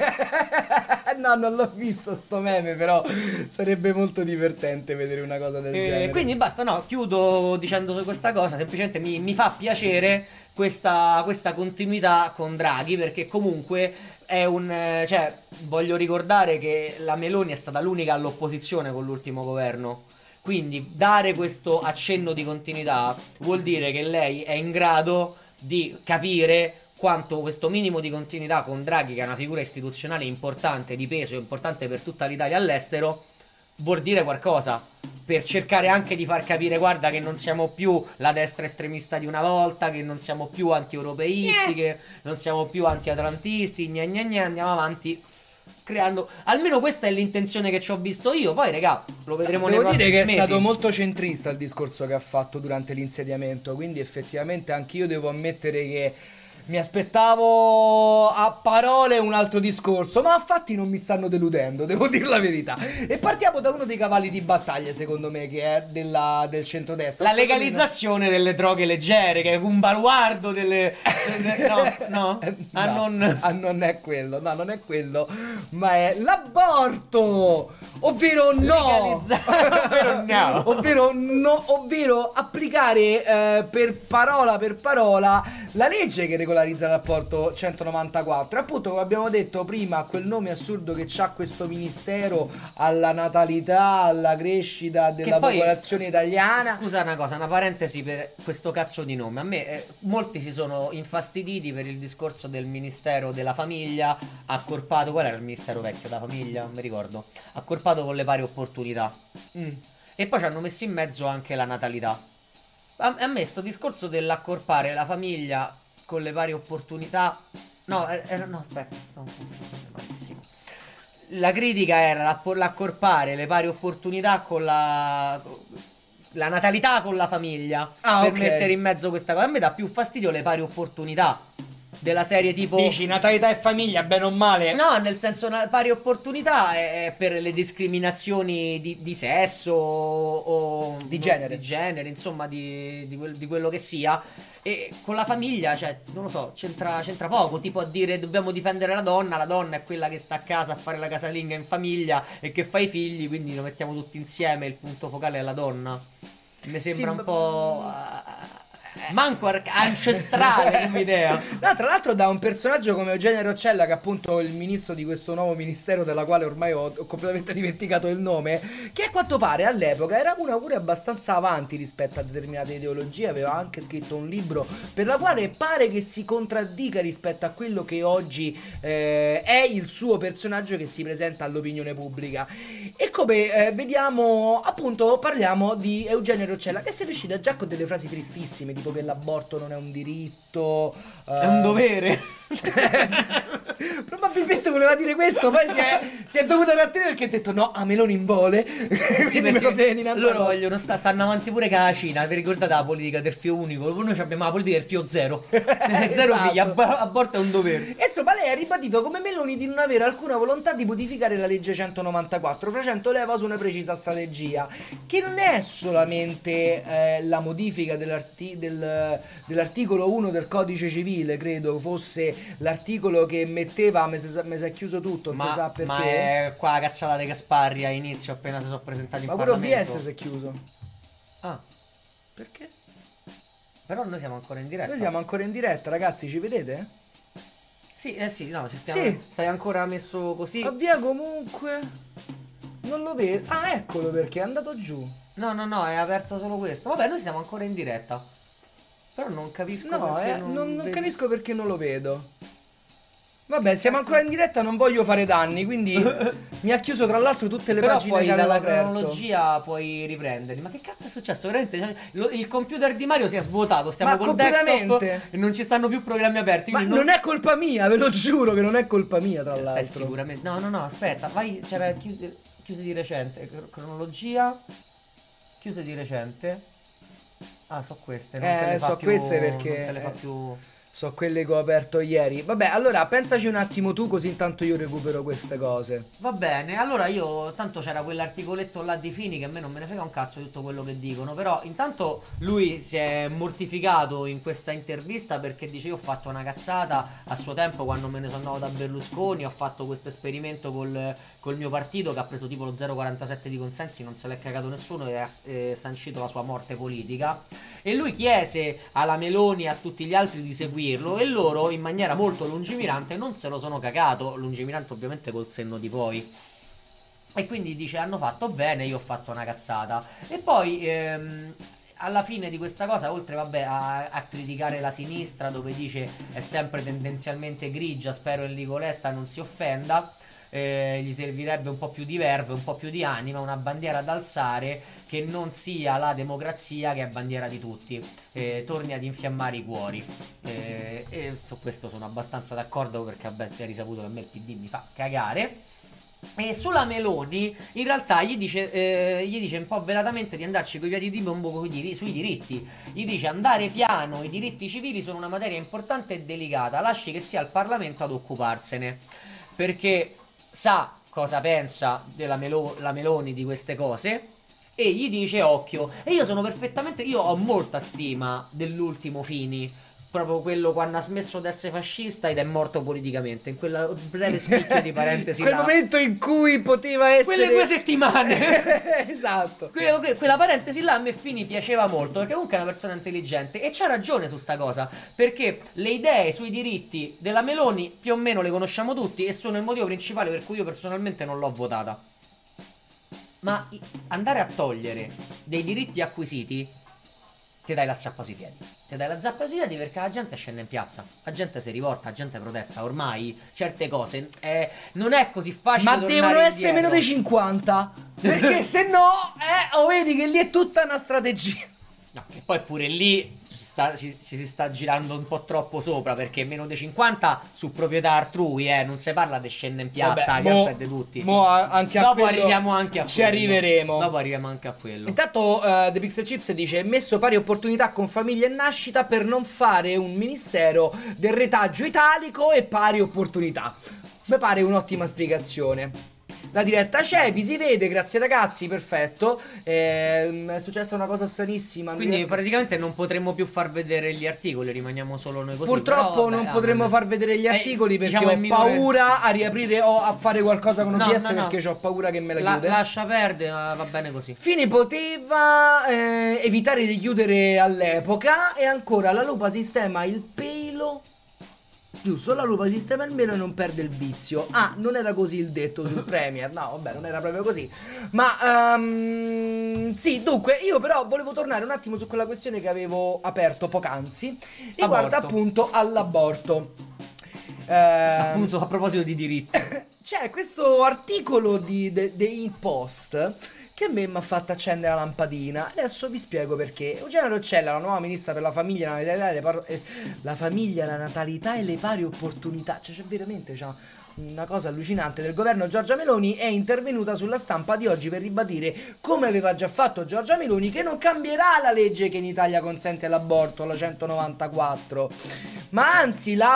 A: No, non l'ho visto sto meme, però sarebbe molto divertente vedere una cosa del genere.
B: Quindi basta, no, chiudo dicendo questa cosa. Semplicemente mi fa piacere questa continuità con Draghi, perché comunque è cioè, voglio ricordare che la Meloni è stata l'unica all'opposizione con l'ultimo governo. Quindi dare questo accenno di continuità vuol dire che lei è in grado di capire quanto questo minimo di continuità con Draghi, che è una figura istituzionale importante, di peso, importante per tutta l'Italia all'estero, vuol dire qualcosa, per cercare anche di far capire, guarda, che non siamo più la destra estremista di una volta, che non siamo più anti-europeisti, che non siamo più anti-atlantisti, andiamo avanti creando, almeno questa è l'intenzione che ci ho visto io. Poi regà, lo vedremo nei
A: Devo
B: prossimi
A: dire che
B: mesi.
A: è stato molto centrista il discorso che ha fatto durante l'insediamento, quindi effettivamente anch'io devo ammettere che mi aspettavo a parole un altro discorso, ma a fatti non mi stanno deludendo, devo dire la verità. E partiamo da uno dei cavalli di battaglia, secondo me, che è del centrodestra.
B: La legalizzazione delle droghe leggere, che è un baluardo delle. No?
A: Non è quello, no, non è quello, ma è l'aborto, ovvero no.
B: Ovvero no.
A: Ovvero applicare per parola la legge che regolamenta regolarizza il rapporto 194. E appunto, come abbiamo detto prima, quel nome assurdo che c'ha questo ministero alla natalità, alla crescita della popolazione italiana.
B: Scusa una cosa, una parentesi per questo cazzo di nome. A me molti si sono infastiditi per il discorso del ministero della famiglia accorpato. Qual era il ministero vecchio della famiglia? Non mi ricordo. Accorpato con le pari opportunità. E poi ci hanno messo in mezzo anche la natalità. A me sto discorso dell'accorpare la famiglia con le varie opportunità. No, aspetta, sto malissimo. La critica era l'accorpare le varie opportunità con la natalità con la famiglia. Per mettere in mezzo questa cosa. A me dà più fastidio le pari opportunità. Della serie tipo...
A: Dici natalità e famiglia, bene o male?
B: No, nel senso pari opportunità è per le discriminazioni di sesso o
A: di genere.
B: Di genere, insomma, di quello che sia. E con la famiglia, cioè, non lo so, c'entra poco. Tipo a dire dobbiamo difendere la donna è quella che sta a casa a fare la casalinga in famiglia e che fa i figli, quindi lo mettiamo tutti insieme, il punto focale è la donna. Mi sembra un po'... manco ancestrale come idea.
A: No, tra l'altro da un personaggio come Eugenio Roccella, che è appunto il ministro di questo nuovo ministero, della quale ormai ho completamente dimenticato il nome, che a quanto pare all'epoca era una pure abbastanza avanti rispetto a determinate ideologie. Aveva anche scritto un libro per la quale pare che si contraddica rispetto a quello che oggi è il suo personaggio che si presenta all'opinione pubblica. E come vediamo, appunto, parliamo di Eugenio Roccella, che si è riuscita già con delle frasi tristissime, tipo che l'aborto non è un diritto,
B: è un dovere.
A: Probabilmente voleva dire questo, poi si è dovuto trattenere perché ha detto no, a Meloni in vole.
B: Sì, perché loro vogliono stanno avanti pure con la Cina. Vi ricordate la politica del fio unico? Noi abbiamo la politica del fio zero. Zero
A: Esatto.
B: figli, aborto è un dovere.
A: E insomma lei ha ribadito come Meloni di non avere alcuna volontà di modificare la legge 194, facendo leva su una precisa strategia, che non è solamente la modifica dell'articolo 1 del codice civile, credo fosse l'articolo che metteva, mi si è chiuso tutto, non si sa perché.
B: Ma è qua la cazzata dei Gasparri a inizio, appena si sono presentati in
A: Parlamento. Ma pure
B: Parlamento.
A: OBS si è chiuso.
B: Ah,
A: perché?
B: Però noi siamo ancora in diretta.
A: Noi siamo ancora in diretta, ragazzi, ci vedete?
B: Sì, sì, no, ci stiamo.
A: Sì.
B: Stai ancora messo così.
A: Avvia comunque. Non lo vedo. Ah, eccolo perché è andato giù.
B: No, è aperto solo questo. Vabbè, noi siamo ancora in diretta. Però non capisco perché
A: non capisco perché non lo vedo. Vabbè, siamo ancora in diretta, non voglio fare danni, quindi mi ha chiuso tra l'altro tutte le
B: però
A: pagine
B: poi
A: che avevo
B: dalla
A: aperto.
B: cronologia puoi riprenderli. Ma che cazzo è successo? Veramente il computer di Mario si è svuotato, stiamo
A: Ma
B: col desktop
A: completamente.
B: e non ci stanno più programmi aperti.
A: Ma non è colpa mia, ve lo giuro che non è colpa mia, tra l'altro.
B: Sicuramente. No, aspetta, vai, c'era chiuse di recente, cronologia, chiuse di recente. Ah, so queste, non te le fa
A: so
B: più,
A: queste perché
B: non te le fa più.
A: So quelle che ho aperto ieri. Vabbè, allora pensaci un attimo tu, così intanto io recupero queste cose.
B: Va bene, allora io tanto c'era quell'articoletto là di Fini che a me non me ne frega un cazzo di tutto quello che dicono. Però intanto lui si è mortificato in questa intervista perché dice: io ho fatto una cazzata a suo tempo quando me ne sono andato da Berlusconi, ho fatto questo esperimento col mio partito che ha preso tipo lo 0,47 di consensi, non se l'è cagato nessuno e ha sancito la sua morte politica. E lui chiese alla Meloni e a tutti gli altri di seguirlo e loro in maniera molto lungimirante non se lo sono cagato, lungimirante ovviamente col senno di poi. E quindi dice: hanno fatto bene, io ho fatto una cazzata. E poi alla fine di questa cosa, oltre vabbè a criticare la sinistra, dove dice è sempre tendenzialmente grigia, spero Enrico Letta non si offenda, gli servirebbe un po' più di verve, un po' più di anima, una bandiera da alzare che non sia la democrazia, che è bandiera di tutti, torni ad infiammare i cuori, e su questo sono abbastanza d'accordo perché vabbè, hai risaputo che a me il PD mi fa cagare. E sulla Meloni in realtà gli dice un po' velatamente di andarci coi piedi di piombo sui diritti. Gli dice: andare piano, i diritti civili sono una materia importante e delicata, lasci che sia il Parlamento ad occuparsene, perché sa cosa pensa la Meloni di queste cose. E gli dice: occhio. E io ho molta stima dell'ultimo Fini, proprio quello quando ha smesso di essere fascista ed è morto politicamente, in quella breve spicchio di parentesi
A: quel
B: là.
A: momento in cui poteva essere
B: Quelle 2 settimane.
A: esatto.
B: Quella parentesi là a me Fini piaceva molto, perché comunque è una persona intelligente e c'ha ragione su sta cosa, perché le idee sui diritti della Meloni più o meno le conosciamo tutti e sono il motivo principale per cui io personalmente non l'ho votata. Ma andare a togliere dei diritti acquisiti ti dai la zappa sui piedi. Ti dai la zappa sui piedi perché la gente scende in piazza, la gente si rivolta, la gente protesta. Ormai certe cose non è così facile.
A: Ma devono essere
B: indietro.
A: meno dei 50. Perché se no, vedi che lì è tutta una strategia.
B: No, che poi pure lì ci si sta girando un po' troppo sopra, perché meno dei 50 su proprietà altrui, non si parla di scendere in piazza, la piazza è di tutti.
A: Anche a
B: Dopo
A: quello
B: arriviamo anche a
A: ci
B: quello.
A: arriveremo.
B: Dopo arriviamo anche a quello.
A: Intanto The Pixel Chips dice: messo pari opportunità con famiglia e nascita per non fare un ministero del retaggio italico e pari opportunità. Mi pare un'ottima spiegazione. La diretta c'è, vi si vede, grazie ragazzi, perfetto. È successa una cosa stranissima.
B: Quindi praticamente non potremmo più far vedere gli articoli, rimaniamo solo noi così.
A: Purtroppo
B: però,
A: non potremmo far vedere gli articoli perché
B: diciamo
A: ho paura a riaprire o a fare qualcosa con OBS perché ho paura che me la chiude.
B: Lascia perdere, va bene così.
A: Fini poteva evitare di chiudere all'epoca e ancora la lupa sistema il pelo. Giusto, la lupa sistema il meno e non perde il vizio. Ah, non era così il detto sul Premier. No, vabbè, non era proprio così. Ma sì, dunque, io però volevo tornare un attimo su quella questione che avevo aperto poc'anzi, riguardo appunto all'aborto.
B: Appunto, a proposito di diritti.
A: C'è questo articolo dei Post che a me mi ha fatto accendere la lampadina. Adesso vi spiego perché. Eugenia Roccella, la nuova ministra per la famiglia, la famiglia, la natalità e le pari opportunità, cioè c'è veramente una cosa allucinante del governo Giorgia Meloni, è intervenuta sulla stampa di oggi per ribadire, come aveva già fatto Giorgia Meloni, che non cambierà la legge che in Italia consente l'aborto, la 194, ma anzi la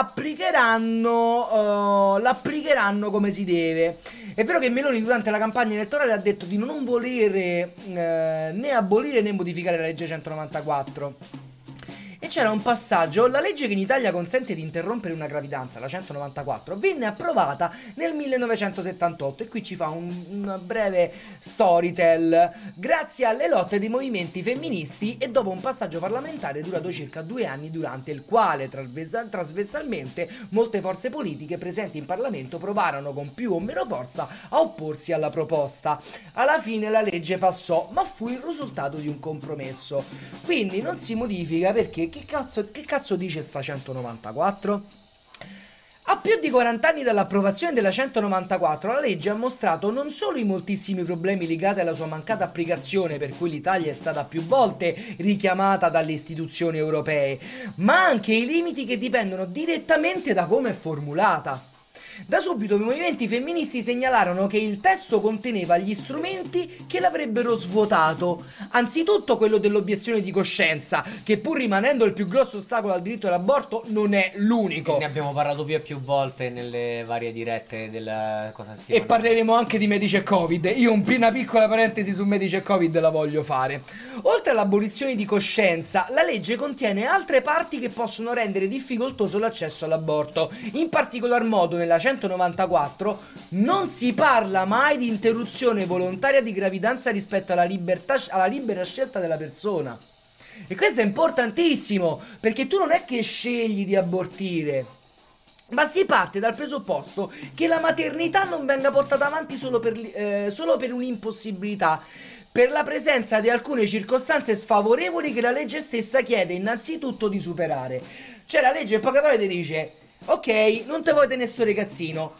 A: applicheranno come si deve. È vero che Meloni durante la campagna elettorale ha detto di non volere né abolire né modificare la legge 194. E c'era un passaggio: la legge che in Italia consente di interrompere una gravidanza, la 194, venne approvata nel 1978 e qui ci fa un breve storytell. Grazie alle lotte dei movimenti femministi e dopo un passaggio parlamentare durato circa 2 anni, durante il quale trasversalmente molte forze politiche presenti in Parlamento provarono con più o meno forza a opporsi alla proposta. Alla fine la legge passò, ma fu il risultato di un compromesso. Quindi non si modifica perché che cazzo dice sta 194? A più di 40 anni dall'approvazione della 194, la legge ha mostrato non solo i moltissimi problemi legati alla sua mancata applicazione, per cui l'Italia è stata più volte richiamata dalle istituzioni europee, ma anche i limiti che dipendono direttamente da come è formulata. Da subito i movimenti femministi segnalarono che il testo conteneva gli strumenti che l'avrebbero svuotato. Anzitutto quello dell'obiezione di coscienza, che pur rimanendo il più grosso ostacolo al diritto all'aborto non è l'unico.
B: Ne abbiamo parlato più e più volte nelle varie dirette della cosa.
A: E parleremo anche di medici e Covid. Io una piccola parentesi su medici e Covid la voglio fare. Oltre all'abolizione di coscienza, la legge contiene altre parti che possono rendere difficoltoso l'accesso all'aborto. In particolar modo nella 194 non si parla mai di interruzione volontaria di gravidanza rispetto alla libera scelta della persona. E questo è importantissimo, perché tu non è che scegli di abortire, ma si parte dal presupposto che la maternità non venga portata avanti solo per un'impossibilità, per la presenza di alcune circostanze sfavorevoli che la legge stessa chiede innanzitutto di superare. Cioè la legge in poche parole ti dice: ok, non te vuoi tenere sto ragazzino,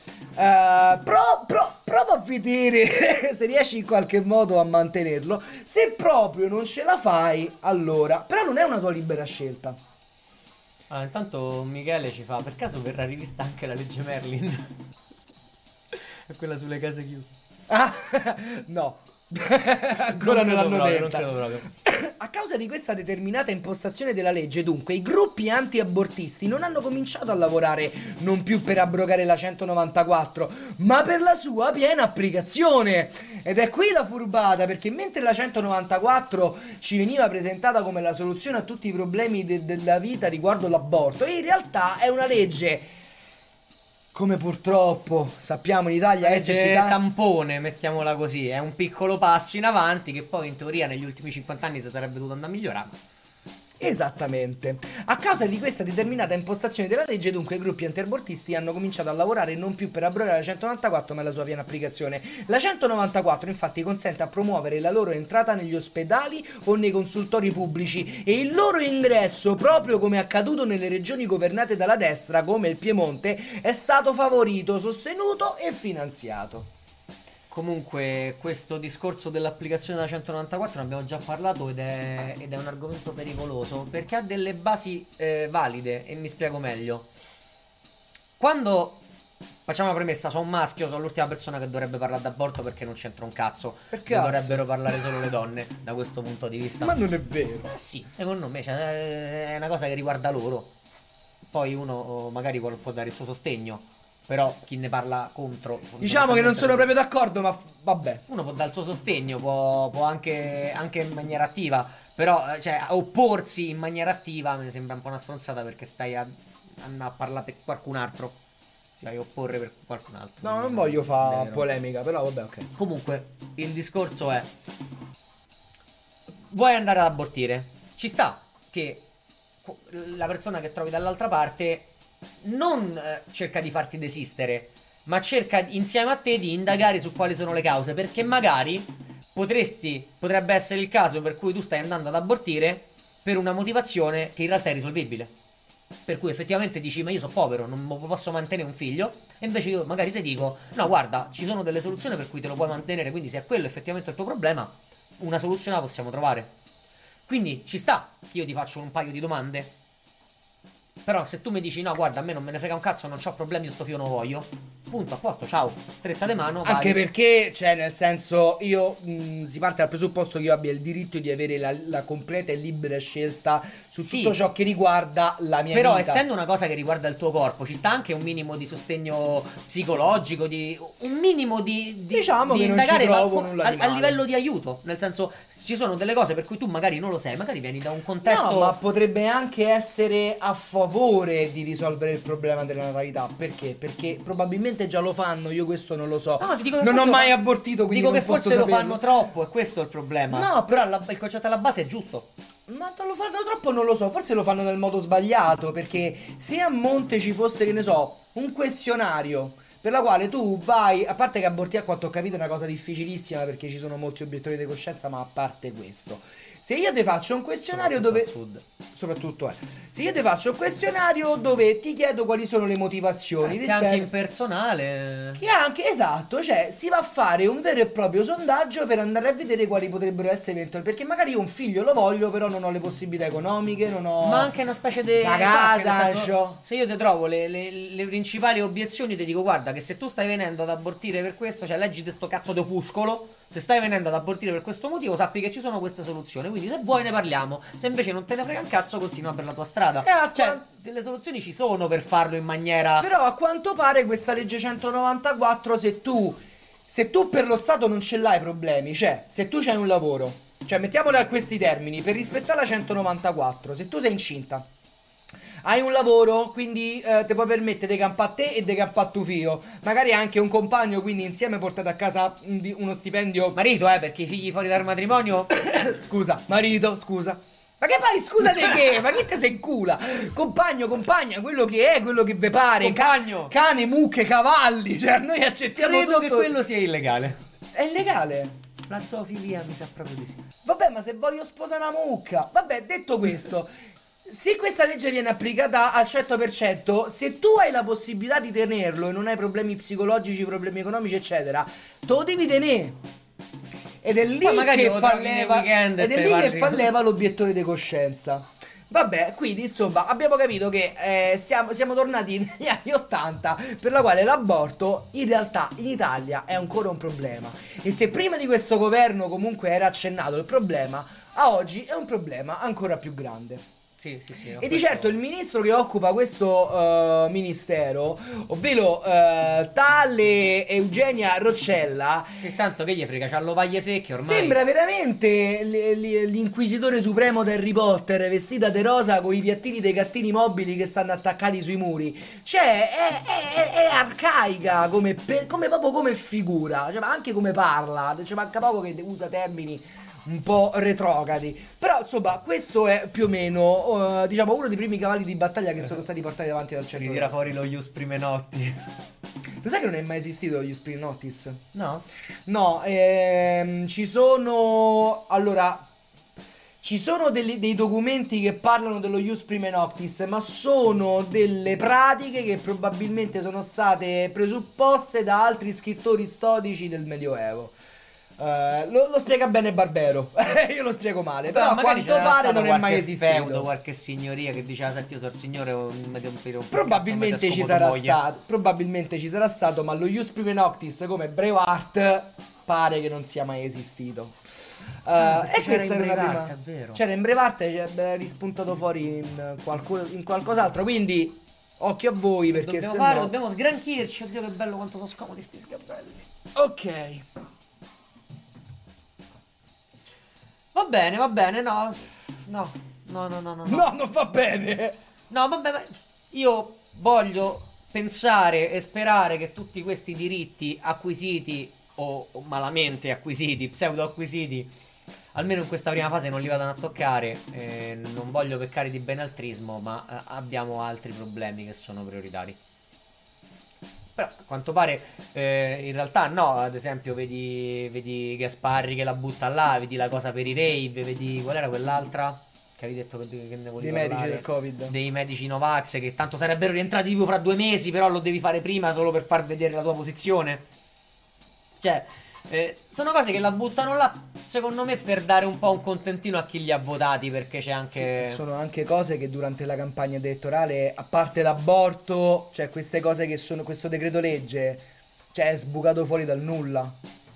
A: prova a vedere se riesci in qualche modo a mantenerlo. Se proprio non ce la fai, allora, però non è una tua libera scelta.
B: Allora, intanto Michele ci fa: per caso verrà rivista anche la legge Merlin? È quella sulle case chiuse.
A: Ah, no. Ancora non l'hanno detta.
B: Non credo proprio.
A: A causa di questa determinata impostazione della legge, dunque, i gruppi anti-abortisti non hanno cominciato a lavorare non più per abrogare la 194, ma per la sua piena applicazione. Ed è qui la furbata, perché mentre la 194 ci veniva presentata come la soluzione a tutti i problemi della vita riguardo l'aborto, in realtà è una legge, come purtroppo sappiamo in Italia,
B: Legge tampone, mettiamola così. È un piccolo passo in avanti che poi in teoria negli ultimi 50 anni si sarebbe dovuto andare a migliorare.
A: Esattamente. A causa di questa determinata impostazione della legge, dunque, i gruppi antiabortisti hanno cominciato a lavorare non più per abrogare la 194 ma la sua piena applicazione. La 194 infatti consente a promuovere la loro entrata negli ospedali o nei consultori pubblici e il loro ingresso, proprio come è accaduto nelle regioni governate dalla destra come il Piemonte, è stato favorito, sostenuto e finanziato.
B: Comunque questo discorso dell'applicazione della 194 ne abbiamo già parlato ed è un argomento pericoloso perché ha delle basi valide e mi spiego meglio. Quando facciamo una premessa, sono un maschio, sono l'ultima persona che dovrebbe parlare d'aborto perché non c'entra un cazzo.
A: Perché
B: dovrebbero parlare solo le donne da questo punto di vista.
A: Ma non è vero.
B: Sì, secondo me è una cosa che riguarda loro. Poi uno magari può dare il suo sostegno. Però chi ne parla contro,
A: diciamo che non sono proprio d'accordo, ma vabbè.
B: Uno può dare il suo sostegno, può anche in maniera attiva. Però cioè opporsi in maniera attiva mi sembra un po' una stronzata perché stai a parlare per qualcun altro. Ti vai a opporre per qualcun altro.
A: No, non voglio fare polemica, però vabbè, ok.
B: Comunque il discorso è: vuoi andare ad abortire? Ci sta che la persona che trovi dall'altra parte non cerca di farti desistere, ma cerca insieme a te di indagare su quali sono le cause, perché magari potrebbe essere il caso per cui tu stai andando ad abortire per una motivazione che in realtà è risolvibile, per cui effettivamente dici ma io sono povero, non posso mantenere un figlio, e invece io magari ti dico no guarda, ci sono delle soluzioni per cui te lo puoi mantenere, quindi se è quello effettivamente il tuo problema, una soluzione la possiamo trovare. Quindi ci sta che io ti faccio un paio di domande. Però se tu mi dici no guarda a me non me ne frega un cazzo, non c'ho problemi, io sto figlio non lo voglio, punto, a posto, ciao, stretta di mano,
A: anche vai. Perché cioè nel senso io si parte dal presupposto che io abbia il diritto di avere la completa e libera scelta su tutto ciò che riguarda la mia
B: vita. Però essendo una cosa che riguarda il tuo corpo ci sta anche un minimo di sostegno psicologico, un minimo di
A: diciamo
B: di
A: che
B: indagare
A: non ci trovo nulla di
B: a livello di aiuto, nel senso ci sono delle cose per cui tu magari non lo sai, magari vieni da un contesto.
A: No, ma potrebbe anche essere a favore di risolvere il problema della natalità. Perché? Perché probabilmente già lo fanno, io questo non lo so.
B: No, ti dico che
A: non ho mai abortito, quindi
B: dico
A: non
B: che
A: posso
B: forse
A: saperlo.
B: Lo fanno troppo e questo è il problema.
A: No,
B: però il concetto alla base è giusto.
A: Ma lo fanno troppo, non lo so, forse lo fanno nel modo sbagliato, perché se a monte ci fosse, che ne so, un questionario per la quale tu vai, a parte che abortire a quanto ho capito è una cosa difficilissima perché ci sono molti obiettori di coscienza, ma a parte questo, se io ti faccio un questionario soprattutto se io ti faccio un questionario dove ti chiedo quali sono le motivazioni
B: che anche impersonale,
A: che anche, esatto, cioè si va a fare un vero e proprio sondaggio per andare a vedere quali potrebbero essere eventuali, perché magari io un figlio lo voglio però non ho le possibilità economiche, non ho
B: ma anche una specie di
A: una casa,
B: nel senso, se io ti trovo le principali obiezioni ti dico guarda che se tu stai venendo ad abortire per questo, cioè leggi sto cazzo di opuscolo, se stai venendo ad abortire per questo motivo sappi che ci sono queste soluzioni, quindi se vuoi ne parliamo, se invece non te ne frega un cazzo continua per la tua strada. Cioè delle soluzioni ci sono per farlo in maniera.
A: Però a quanto pare questa legge 194 se tu per lo Stato non ce l'hai problemi, cioè se tu c'hai un lavoro, cioè mettiamola a questi termini, per rispettare la 194, se tu sei incinta, hai un lavoro, quindi ti puoi permettere di campare a te e di campare a tuo figlio, magari anche un compagno, quindi insieme portate a casa uno stipendio.
B: Marito, perché i figli fuori dal matrimonio.
A: Scusa, marito, scusa. Ma che fai? Scusate che? Ma che te sei in cula? Compagno, compagna, quello che è, quello che ve pare.
B: Compagno.
A: Cane, mucche, cavalli. Cioè noi accettiamo
B: Credo
A: tutto.
B: che quello sia illegale.
A: È illegale?
B: La zoofilia mi sa proprio di sì.
A: Vabbè, ma se voglio sposare una mucca. Vabbè, detto questo, se questa legge viene applicata al 100%, se tu hai la possibilità di tenerlo e non hai problemi psicologici, problemi economici, eccetera, te lo devi tenere. Ed è lì che fa leva l'obiettore di coscienza. Vabbè, quindi insomma abbiamo capito che siamo tornati negli anni 80, per la quale l'aborto in realtà in Italia è ancora un problema. E se prima di questo governo comunque era accennato il problema, a oggi è un problema ancora più grande.
B: Sì, sì, sì.
A: E di certo il ministro che occupa questo ministero, ovvero tale Eugenia Roccella,
B: E tanto che gli frega, c'ha l'ovaglie secche ormai.
A: sembra veramente l'inquisitore supremo di Harry Potter, vestita de rosa con i piattini dei gattini mobili che stanno attaccati sui muri. Cioè, è arcaica come proprio come figura, cioè, ma anche come parla. Cioè, manca poco che usa termini un po' retrogradi. Però, insomma, questo è più o meno, diciamo, uno dei primi cavalli di battaglia che sono stati portati avanti dal centro.
B: Ritira fuori lo Ius Prime Notti.
A: Lo sai che non è mai esistito gli Spring Notice?
B: No?
A: No, ci sono. Allora. Ci sono dei documenti che parlano dello Ius Prime Noctis, ma sono delle pratiche che probabilmente sono state presupposte da altri scrittori storici del Medioevo. Lo spiega bene Barbero. Io lo spiego male, però a
B: magari
A: quanto
B: c'era
A: pare
B: stato
A: non è mai
B: qualche
A: esistito.
B: feudo, qualche signoria che diceva: senti, io sono il signore,
A: Probabilmente ci sarà stato. Probabilmente ci sarà stato, ma lo Ius Prime Noctis come Brevard pare che non sia mai esistito. E questa era una prima.
B: È vero.
A: C'era in Brevarte, è rispuntato fuori in qualcos'altro. Quindi occhio a voi perché se no.
B: Dobbiamo sgranchirci. Oddio, che bello quanto sono scomodi sti sgabelli.
A: Ok.
B: Va bene, no. No.
A: No, non va bene.
B: No, vabbè, ma io voglio pensare e sperare che tutti questi diritti acquisiti o malamente acquisiti, pseudo acquisiti, almeno in questa prima fase non li vadano a toccare. Non voglio peccare di benaltrismo, ma abbiamo altri problemi che sono prioritari. Però a quanto pare in realtà no. Ad esempio vedi Gasparri che la butta là, vedi la cosa per i rave, vedi qual era quell'altra che avevi detto che ne volevi
A: Dei
B: parlare?
A: medici del Covid.
B: Dei medici Novax che tanto sarebbero rientrati tipo fra 2 mesi, però lo devi fare prima solo per far vedere la tua posizione. Cioè, sono cose che la buttano là, secondo me, per dare un po' un contentino a chi li ha votati, perché c'è anche...
A: Sì, sono anche cose che durante la campagna elettorale, a parte l'aborto, cioè queste cose che sono questo decreto legge, cioè è sbucato fuori dal nulla.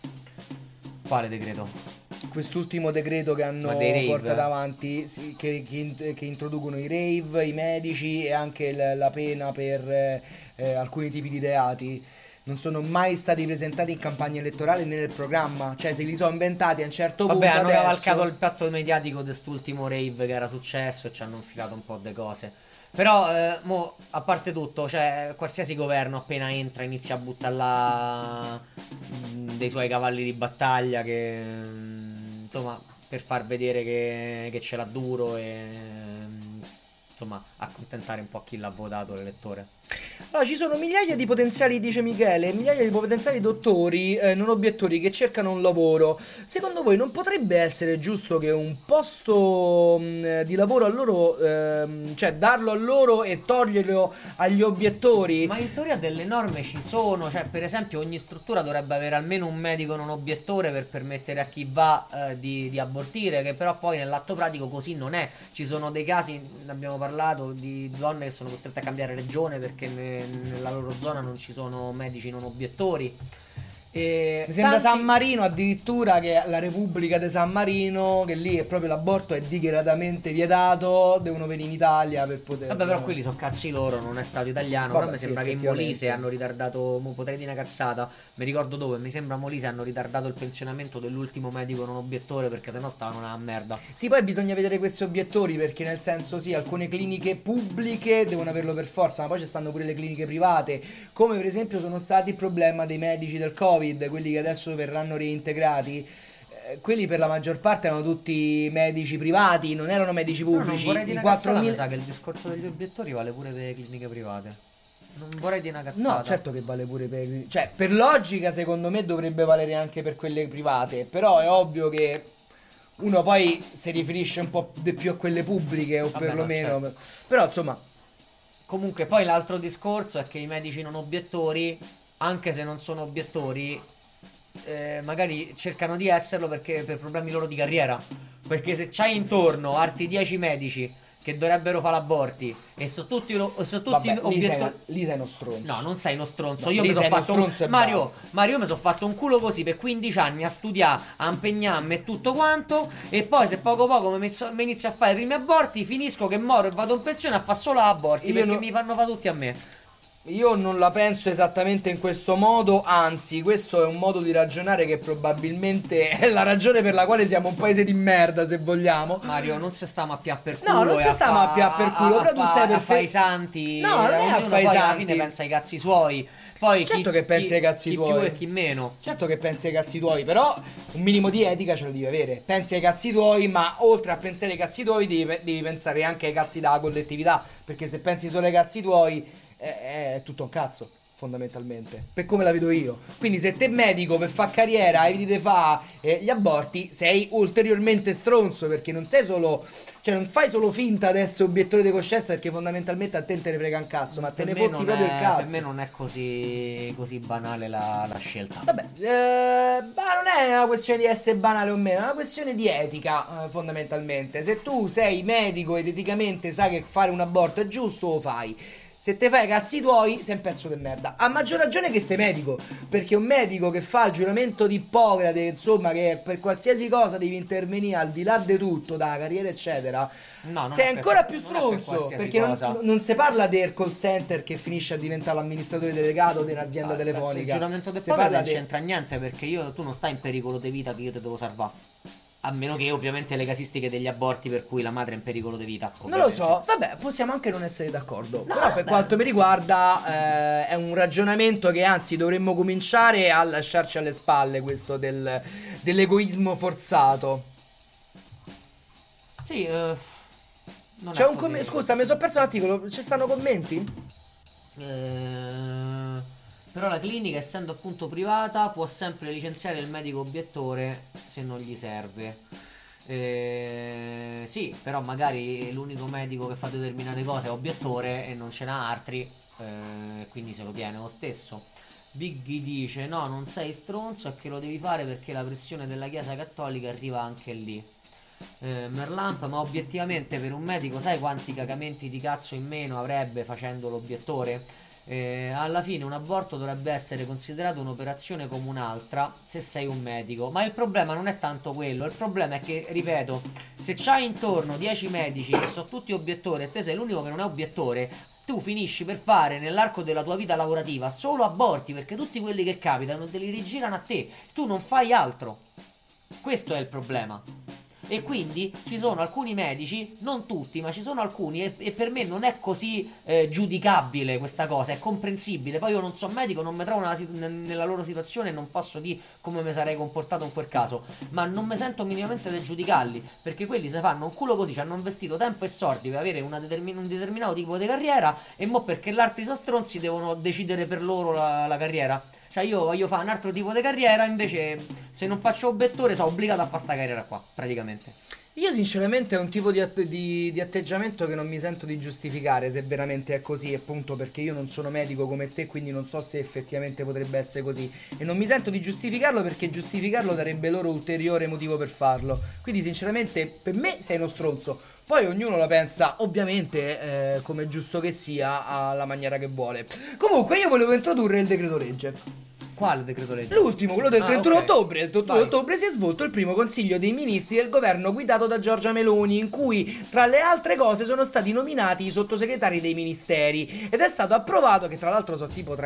B: Quale decreto?
A: Quest'ultimo decreto che hanno portato avanti, sì, che introducono i rave, i medici e anche la pena per alcuni tipi di reati. Non sono mai stati presentati in campagna elettorale né nel programma. Cioè, se li sono inventati a un certo punto.
B: Vabbè, hanno
A: adesso...
B: cavalcato il piatto mediatico di quest'ultimo rave che era successo e ci hanno infilato un po' di cose. Però, mo, a parte tutto, cioè, qualsiasi governo appena entra inizia a buttare là dei suoi cavalli di battaglia che, insomma, per far vedere che ce l'ha duro e, insomma, accontentare un po' chi l'ha votato, l'elettore.
A: Allora, ci sono migliaia di potenziali, dice Michele, migliaia di potenziali dottori, non obiettori che cercano un lavoro. Secondo voi non potrebbe essere giusto che un posto di lavoro a loro, cioè darlo a loro e toglierlo agli obiettori?
B: Ma in teoria delle norme ci sono, cioè per esempio ogni struttura dovrebbe avere almeno un medico non obiettore per permettere a chi va di abortire, che però poi nell'atto pratico così non è. Ci sono dei casi, ne abbiamo parlato, di donne che sono costrette a cambiare regione perché nella loro zona non ci sono medici non obiettori.
A: Mi sembra San Marino addirittura, che la Repubblica di San Marino, che lì è proprio l'aborto è dichiaratamente vietato, devono venire in Italia per poter...
B: Vabbè, però quelli sono cazzi loro, non è stato italiano.
A: Vabbè,
B: Però mi
A: sì,
B: sembra che in
A: effettivamente.
B: Molise hanno ritardato, potrei dire una cazzata, mi ricordo dove, mi sembra Molise hanno ritardato il pensionamento dell'ultimo medico non obiettore perché sennò stavano una merda.
A: Sì, poi bisogna vedere questi obiettori, perché nel senso sì, alcune cliniche pubbliche devono averlo per forza, ma poi ci stanno pure le cliniche private, come per esempio sono stati il problema dei medici del Covid, quelli che adesso verranno reintegrati. Quelli per la maggior parte erano tutti medici privati, non erano medici pubblici.
B: Non vorrei dire
A: I
B: una cazzata,
A: 4.000
B: mi sa che il discorso degli obiettori vale pure per le cliniche private. Non vorrei dire una cazzata.
A: No, certo che vale pure per... Cioè, per logica, secondo me dovrebbe valere anche per quelle private. Però è ovvio che uno poi si riferisce un po' di più a quelle pubbliche, o
B: Vabbè,
A: perlomeno...
B: no, certo.
A: Però, insomma...
B: Comunque poi l'altro discorso è che i medici non obiettori, anche se non sono obiettori, magari cercano di esserlo perché per problemi loro di carriera. Perché se c'hai intorno altri 10 medici che dovrebbero fare aborti e sono tutti
A: Vabbè,
B: obiettori.
A: lì sei uno stronzo.
B: No, non sei uno stronzo.
A: No,
B: Io
A: lì
B: mi sono
A: sei uno
B: fatto
A: stronzo e
B: Mario,
A: basta.
B: Mario, mi sono fatto un culo così per 15 anni a studiare, a impegnarmi e tutto quanto. E poi, se poco poco mi inizio a fare i primi aborti, finisco che moro e vado in pensione a fare solo aborti.
A: Io
B: Perché
A: no-
B: mi fanno fare tutti a me.
A: Io non la penso esattamente in questo modo, anzi, questo è un modo di ragionare che probabilmente è la ragione per la quale siamo un paese di merda, se vogliamo.
B: Mario, non si sta a per culo.
A: No, non si sta a per culo, però tu sei
B: a fare i
A: perfetto.
B: santi.
A: No, non è a
B: Ognuno
A: fare i
B: poi alla
A: santi.
B: fine pensa ai cazzi suoi. Poi
A: Certo che pensi ai cazzi
B: chi
A: tuoi.
B: più e chi meno.
A: Certo che pensi ai cazzi tuoi, però un minimo di etica ce lo devi avere. Pensi ai cazzi tuoi, ma oltre a pensare ai cazzi tuoi devi pensare anche ai cazzi della collettività, perché se pensi solo ai cazzi tuoi è tutto un cazzo, fondamentalmente, per come la vedo io. Quindi se te medico per far carriera eviti di fare gli aborti, sei ulteriormente stronzo, perché non sei solo, cioè non fai solo finta di essere obiettore di coscienza, perché fondamentalmente a te ne frega un cazzo, ma te ne fotti proprio il cazzo.
B: Per me non è così banale la scelta.
A: Vabbè, ma non è una questione di essere banale o meno, è una questione di etica, fondamentalmente. Se tu sei medico ed eticamente sai che fare un aborto è giusto, lo fai. Se te fai i cazzi tuoi, sei un pezzo di merda. A maggior ragione che sei medico, perché un medico che fa il giuramento di Ippocrate, insomma, che per qualsiasi cosa devi intervenire al di là di tutto, da carriera eccetera,
B: No,
A: sei ancora più
B: non è per
A: stronzo,
B: qualsiasi
A: perché
B: cosa.
A: non si parla del call center che finisce a diventare l'amministratore delegato di un'azienda telefonica.
B: Il giuramento del
A: Si
B: padre
A: parla
B: non c'entra niente, perché tu non stai in pericolo di vita che io ti devo salvare. A meno che ovviamente le casistiche degli aborti per cui la madre è in pericolo di vita.
A: Non lo
B: Ovviamente.
A: so, vabbè, possiamo anche non essere d'accordo.
B: No,
A: Però per
B: vabbè.
A: quanto mi riguarda è un ragionamento che anzi dovremmo cominciare a lasciarci alle spalle, questo dell'egoismo forzato.
B: Sì, non
A: C'è
B: è
A: un
B: così.
A: commento, scusa, mi sono perso un articolo, ci stanno commenti?
B: Però la clinica, essendo appunto privata, può sempre licenziare il medico obiettore se non gli serve. Sì, però magari l'unico medico che fa determinate cose è obiettore e non ce n'ha altri, quindi se lo tiene lo stesso. Biggie dice: no, non sei stronzo, è che lo devi fare perché la pressione della Chiesa Cattolica arriva anche lì. Merlamp, ma obiettivamente per un medico sai quanti cagamenti di cazzo in meno avrebbe facendo l'obiettore? Alla fine un aborto dovrebbe essere considerato un'operazione come un'altra se sei un medico, ma il problema non è tanto quello, il problema è che, ripeto, se c'hai intorno 10 medici che sono tutti obiettori e te sei l'unico che non è obiettore, tu finisci per fare nell'arco della tua vita lavorativa solo aborti, perché tutti quelli che capitano te li rigirano a te, tu non fai altro. Questo è il problema. E quindi ci sono alcuni medici, non tutti, ma ci sono alcuni, e per me non è così giudicabile questa cosa, è comprensibile. Poi io non sono medico, non mi trovo nella loro situazione e non posso dire come mi sarei comportato in quel caso, ma non mi sento minimamente di giudicarli, perché quelli se fanno un culo così, ci hanno investito tempo e soldi per avere un determinato tipo di carriera, e mo perché l'altri sono stronzi devono decidere per loro la carriera. Cioè io voglio fare un altro tipo di carriera, invece se non faccio obiettore sono obbligato a fare sta carriera qua, praticamente.
A: Io sinceramente è un tipo di atteggiamento che non mi sento di giustificare, se veramente è così, appunto perché io non sono medico come te, quindi non so se effettivamente potrebbe essere così, e non mi sento di giustificarlo perché giustificarlo darebbe loro ulteriore motivo per farlo. Quindi sinceramente per me sei uno stronzo. Poi ognuno la pensa ovviamente come è giusto che sia, alla maniera che vuole. Comunque io volevo introdurre il decreto legge.
B: Quale decreto legge?
A: L'ultimo, quello del 31
B: ok.
A: ottobre. Il 31
B: Vai.
A: ottobre si è svolto il primo consiglio dei ministri del governo guidato da Giorgia Meloni, in cui tra le altre cose sono stati nominati i sottosegretari dei ministeri, ed è stato approvato, che tra l'altro sono tipo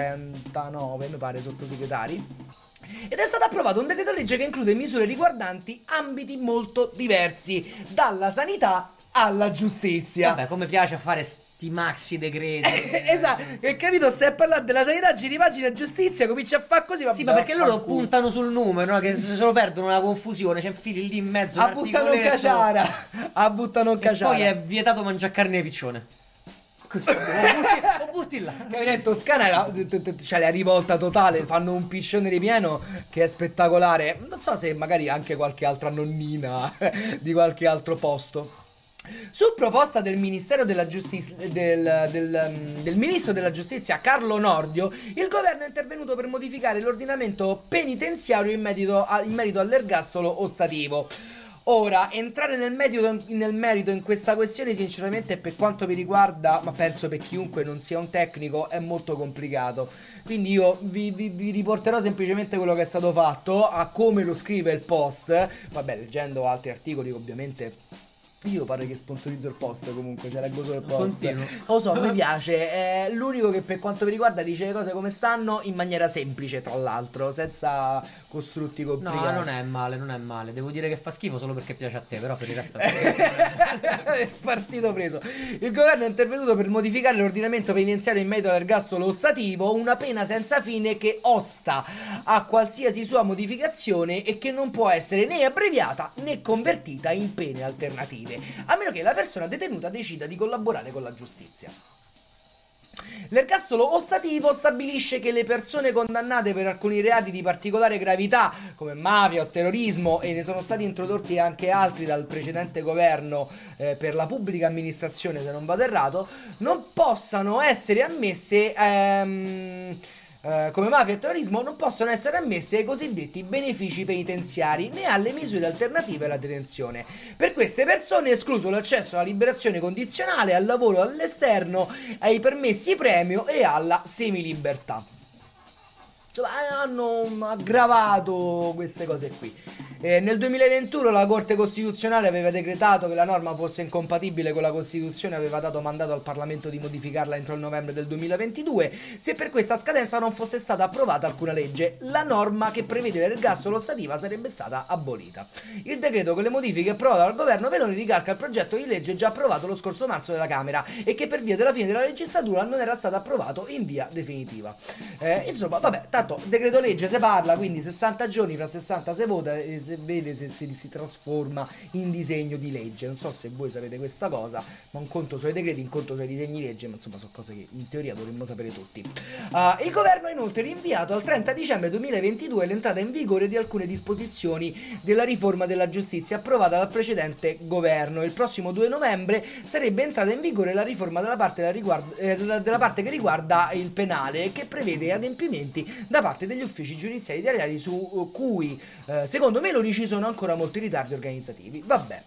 A: 39 mi pare sottosegretari, ed è stato approvato un decreto legge che include misure riguardanti ambiti molto diversi, dalla sanità alla giustizia.
B: Vabbè, come piace a fare sti maxi decreti.
A: Esatto, e capito, stai a parlare della sanità, giri pagina giustizia, cominci a fare così,
B: Sì, ma perché loro puntano sul numero, no? Che se lo perdono la confusione, c'è fili lì in mezzo.
A: a
B: un
A: buttano un
B: articoletto.
A: caciara, a buttano un
B: E
A: caciara.
B: poi è vietato mangiare carne di piccione. Così, lo butti là.
A: Capito, in Toscana c'è la rivolta totale, fanno un piscione ripieno che è spettacolare. Non so se magari anche qualche altra nonnina di qualche altro posto. Su proposta del Ministero della Giustizia del Ministro della Giustizia Carlo Nordio, il governo è intervenuto per modificare l'ordinamento penitenziario in merito all'ergastolo ostativo. Ora, entrare nel merito in questa questione, sinceramente, per quanto mi riguarda, ma penso per chiunque non sia un tecnico, è molto complicato. Quindi io vi riporterò semplicemente quello che è stato fatto, a come lo scrive il Post. Vabbè, leggendo altri articoli, ovviamente. Io pare che sponsorizzo il Post, comunque, cioè leggo solo il Post.
B: Continuo.
A: Lo so, mi piace. È l'unico che per quanto mi riguarda dice le cose come stanno in maniera semplice, tra l'altro, senza costrutti complicati.
B: No, non è male, non è male. Devo dire che fa schifo solo perché piace a te, però per il resto
A: Partito preso. Il governo è intervenuto per modificare l'ordinamento penitenziario in merito all'ergastolo ostativo, una pena senza fine che osta a qualsiasi sua modificazione e che non può essere né abbreviata né convertita in pene alternative, a meno che la persona detenuta decida di collaborare con la giustizia. L'ergastolo ostativo stabilisce che le persone condannate per alcuni reati di particolare gravità, come mafia o terrorismo, e ne sono stati introdotti anche altri dal precedente governo per la pubblica amministrazione, se non vado errato, non possano essere ammesse come mafia e terrorismo non possono essere ammesse ai cosiddetti benefici penitenziari né alle misure alternative alla detenzione. Per queste persone è escluso l'accesso alla liberazione condizionale, al lavoro all'esterno, ai permessi premio e alla semilibertà. Insomma, hanno aggravato queste cose qui. Nel 2021 la Corte Costituzionale aveva decretato che la norma fosse incompatibile con la Costituzione e aveva dato mandato al Parlamento di modificarla entro il novembre del 2022 se per questa scadenza non fosse stata approvata alcuna legge. La norma che prevede l'ergastolo ostativa sarebbe stata abolita. Il decreto con le modifiche approvato dal governo Meloni ricalca il progetto di legge già approvato lo scorso marzo dalla Camera e che per via della fine della legislatura non era stato approvato in via definitiva. Insomma, vabbè, tanto decreto legge se parla, quindi 60 giorni, fra 60 si vota e se vede se si trasforma in disegno di legge. Non so se voi sapete questa cosa, ma un conto sono i decreti, un conto sono i disegni di legge, ma insomma sono cose che in teoria dovremmo sapere tutti. Il governo ha inoltre rinviato al 30 dicembre 2022 l'entrata in vigore di alcune disposizioni della riforma della giustizia approvata dal precedente governo. Il prossimo 2 novembre sarebbe entrata in vigore la riforma della parte che riguarda il penale, che prevede adempimenti da parte degli uffici giudiziari italiani su cui, secondo Meloni, ci sono ancora molti ritardi organizzativi. Vabbè.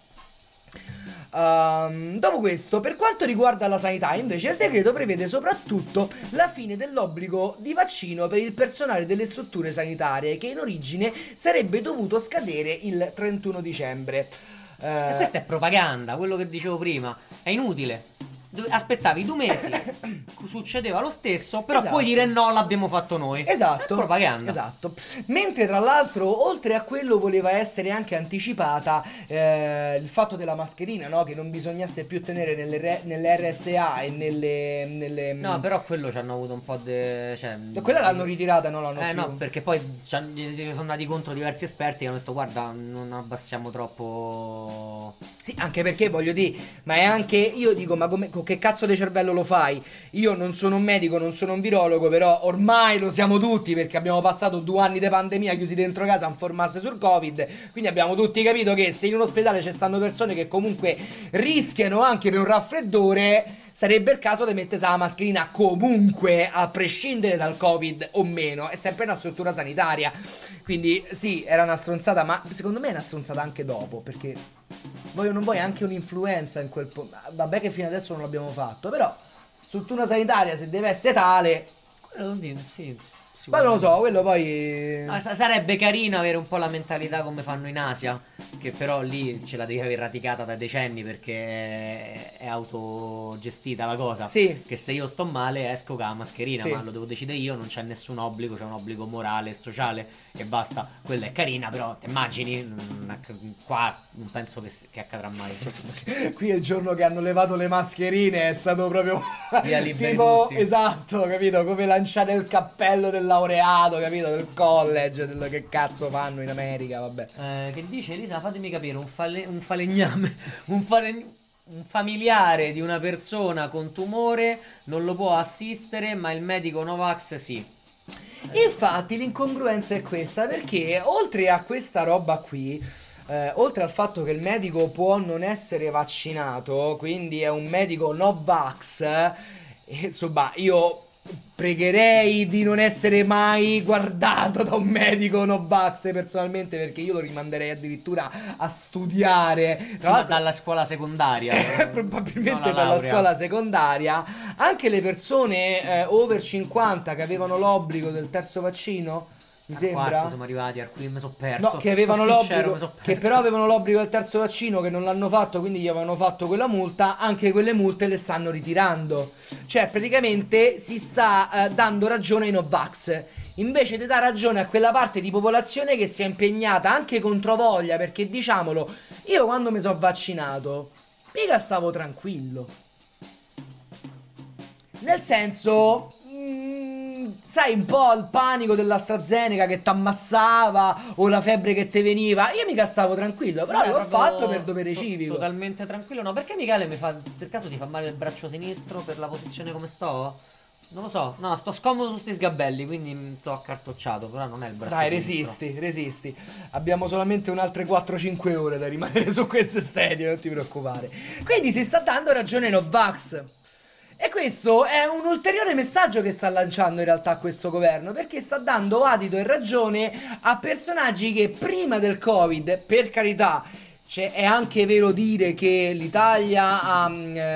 A: Dopo questo, per quanto riguarda la sanità, invece, il decreto prevede soprattutto la fine dell'obbligo di vaccino per il personale delle strutture sanitarie, che in origine sarebbe dovuto scadere il 31 dicembre.
B: E questa è propaganda, quello che dicevo prima. È inutile. Aspettavi 2 mesi, succedeva lo stesso, però
A: esatto.
B: Puoi dire no, l'abbiamo fatto noi.
A: Esatto.
B: È propaganda.
A: Esatto. Mentre tra l'altro, oltre a quello, voleva essere anche anticipata il fatto della mascherina, no? Che non bisognasse più tenere nelle RSA e nelle
B: No, però quello ci hanno avuto un po' di...
A: quella l'hanno ritirata, non l'hanno più.
B: No, perché poi ci sono andati contro diversi esperti che hanno detto guarda, non abbassiamo troppo.
A: Sì, anche perché voglio dire, ma è anche, io dico, ma con che cazzo di cervello lo fai? Io non sono un medico, non sono un virologo, però ormai lo siamo tutti, perché abbiamo passato 2 anni di pandemia chiusi dentro casa a informarsi sul Covid, quindi abbiamo tutti capito che se in un ospedale ci stanno persone che comunque rischiano anche per un raffreddore, sarebbe il caso di mettersi la mascherina comunque, a prescindere dal Covid o meno. È sempre una struttura sanitaria. Quindi sì, era una stronzata, ma secondo me è una stronzata anche dopo, perché vuoi o non vuoi anche un'influenza in quel vabbè che fino adesso non l'abbiamo fatto, però struttura sanitaria, se deve essere tale,
B: Sì,
A: ma non lo so, quello poi
B: sarebbe carino avere un po' la mentalità come fanno in Asia, che però lì ce la devi aver radicata da decenni, perché è autogestita la cosa.
A: Sì.
B: Che se io sto male esco con la mascherina,
A: Sì.
B: ma lo devo decidere io, non c'è nessun obbligo, c'è un obbligo morale e sociale e basta. Quella è carina, però ti immagini, qua non penso che accadrà mai.
A: qui il giorno che hanno levato le mascherine è stato proprio
B: Via liberi
A: tipo,
B: tutti.
A: esatto, capito? Come lanciare il cappello del laureato, capito? Del college, dello che cazzo fanno in America, vabbè.
B: Che dice Elisa, fatemi capire, un falegname, un familiare di una persona con tumore non lo può assistere, ma il medico Novax sì.
A: Infatti l'incongruenza è questa, perché oltre a questa roba qui, oltre al fatto che il medico può non essere vaccinato, quindi è un medico Novax, insomma, io pregherei di non essere mai guardato da un medico Novax personalmente, perché io lo rimanderei addirittura a studiare.
B: Sì, ma dalla scuola secondaria.
A: Probabilmente dalla scuola secondaria. Anche le persone over 50 che avevano l'obbligo del terzo vaccino, mi sembra.
B: Quarto siamo arrivati, al quinto mi sono perso.
A: No, che avevano l'obbligo,
B: sincero,
A: che però avevano l'obbligo del terzo vaccino, che non l'hanno fatto, quindi gli avevano fatto quella multa. Anche quelle multe le stanno ritirando. Cioè, praticamente si sta dando ragione ai Novax, invece di dare ragione a quella parte di popolazione che si è impegnata anche controvoglia. Perché diciamolo, io quando mi sono vaccinato, mica stavo tranquillo. Nel senso, sai, un po' il panico dell'AstraZeneca che t'ammazzava o la febbre che te veniva. Io mica stavo tranquillo, però l'ho fatto per dovere civico.
B: Totalmente tranquillo. No, perché Michele per caso ti fa male il braccio sinistro per la posizione come sto? Non lo so. No, sto scomodo su sti sgabelli, quindi mi sto accartocciato, però non è il braccio sinistro.
A: Dai, resisti. Abbiamo solamente un'altre 4-5 ore da rimanere su queste sedie, non ti preoccupare. Quindi si sta dando ragione ai Novax. E questo è un ulteriore messaggio che sta lanciando in realtà questo governo, perché sta dando adito e ragione a personaggi che prima del Covid, per carità, è anche vero dire che l'Italia ha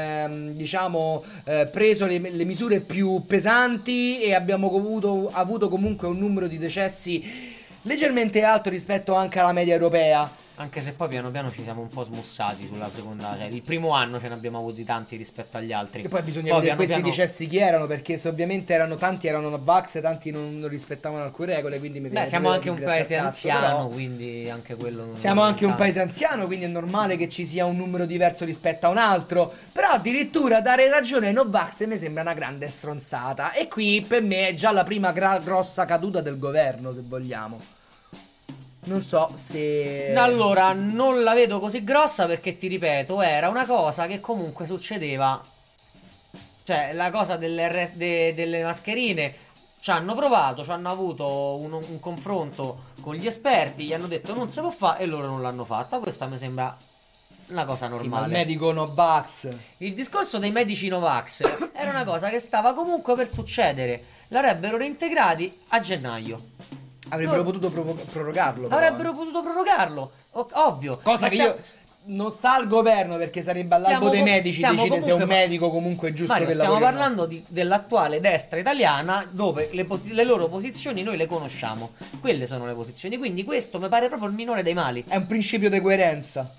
A: preso le misure più pesanti e abbiamo avuto comunque un numero di decessi leggermente alto rispetto anche alla media europea.
B: Anche se poi piano piano ci siamo un po' smussati sulla seconda, cioè il primo anno ce ne abbiamo avuti tanti rispetto agli altri.
A: E poi bisogna vedere questi decessi chi erano, perché se ovviamente erano tanti erano Novax, tanti non rispettavano alcune regole, quindi mi viene.
B: Siamo anche un paese anziano, quindi anche quello non
A: siamo anche un paese anziano, quindi è normale che ci sia un numero diverso rispetto a un altro. Però addirittura dare ragione ai Novax mi sembra una grande stronzata. E qui per me è già la prima grossa caduta del governo, se vogliamo. Non so se.
B: Allora, non la vedo così grossa perché, ti ripeto, era una cosa che comunque succedeva. Cioè, la cosa delle mascherine. Ci hanno provato, ci hanno avuto un confronto con gli esperti, gli hanno detto non si può fare e loro non l'hanno fatta. Questa mi sembra una cosa normale.
A: Sì, ma il medico Novax.
B: Il discorso dei medici Novax era una cosa che stava comunque per succedere. L'avrebbero reintegrati a gennaio.
A: Avrebbero potuto prorogarlo.
B: Avrebbero potuto prorogarlo, ovvio.
A: Cosa che io. Non sta al governo, perché sarebbe all'albo dei medici decidere se un medico comunque è giusto che lavori.
B: Stiamo parlando dell'attuale destra italiana, dove le loro posizioni noi le conosciamo. Quelle sono le posizioni. Quindi questo mi pare proprio il minore dei mali.
A: È un principio di coerenza.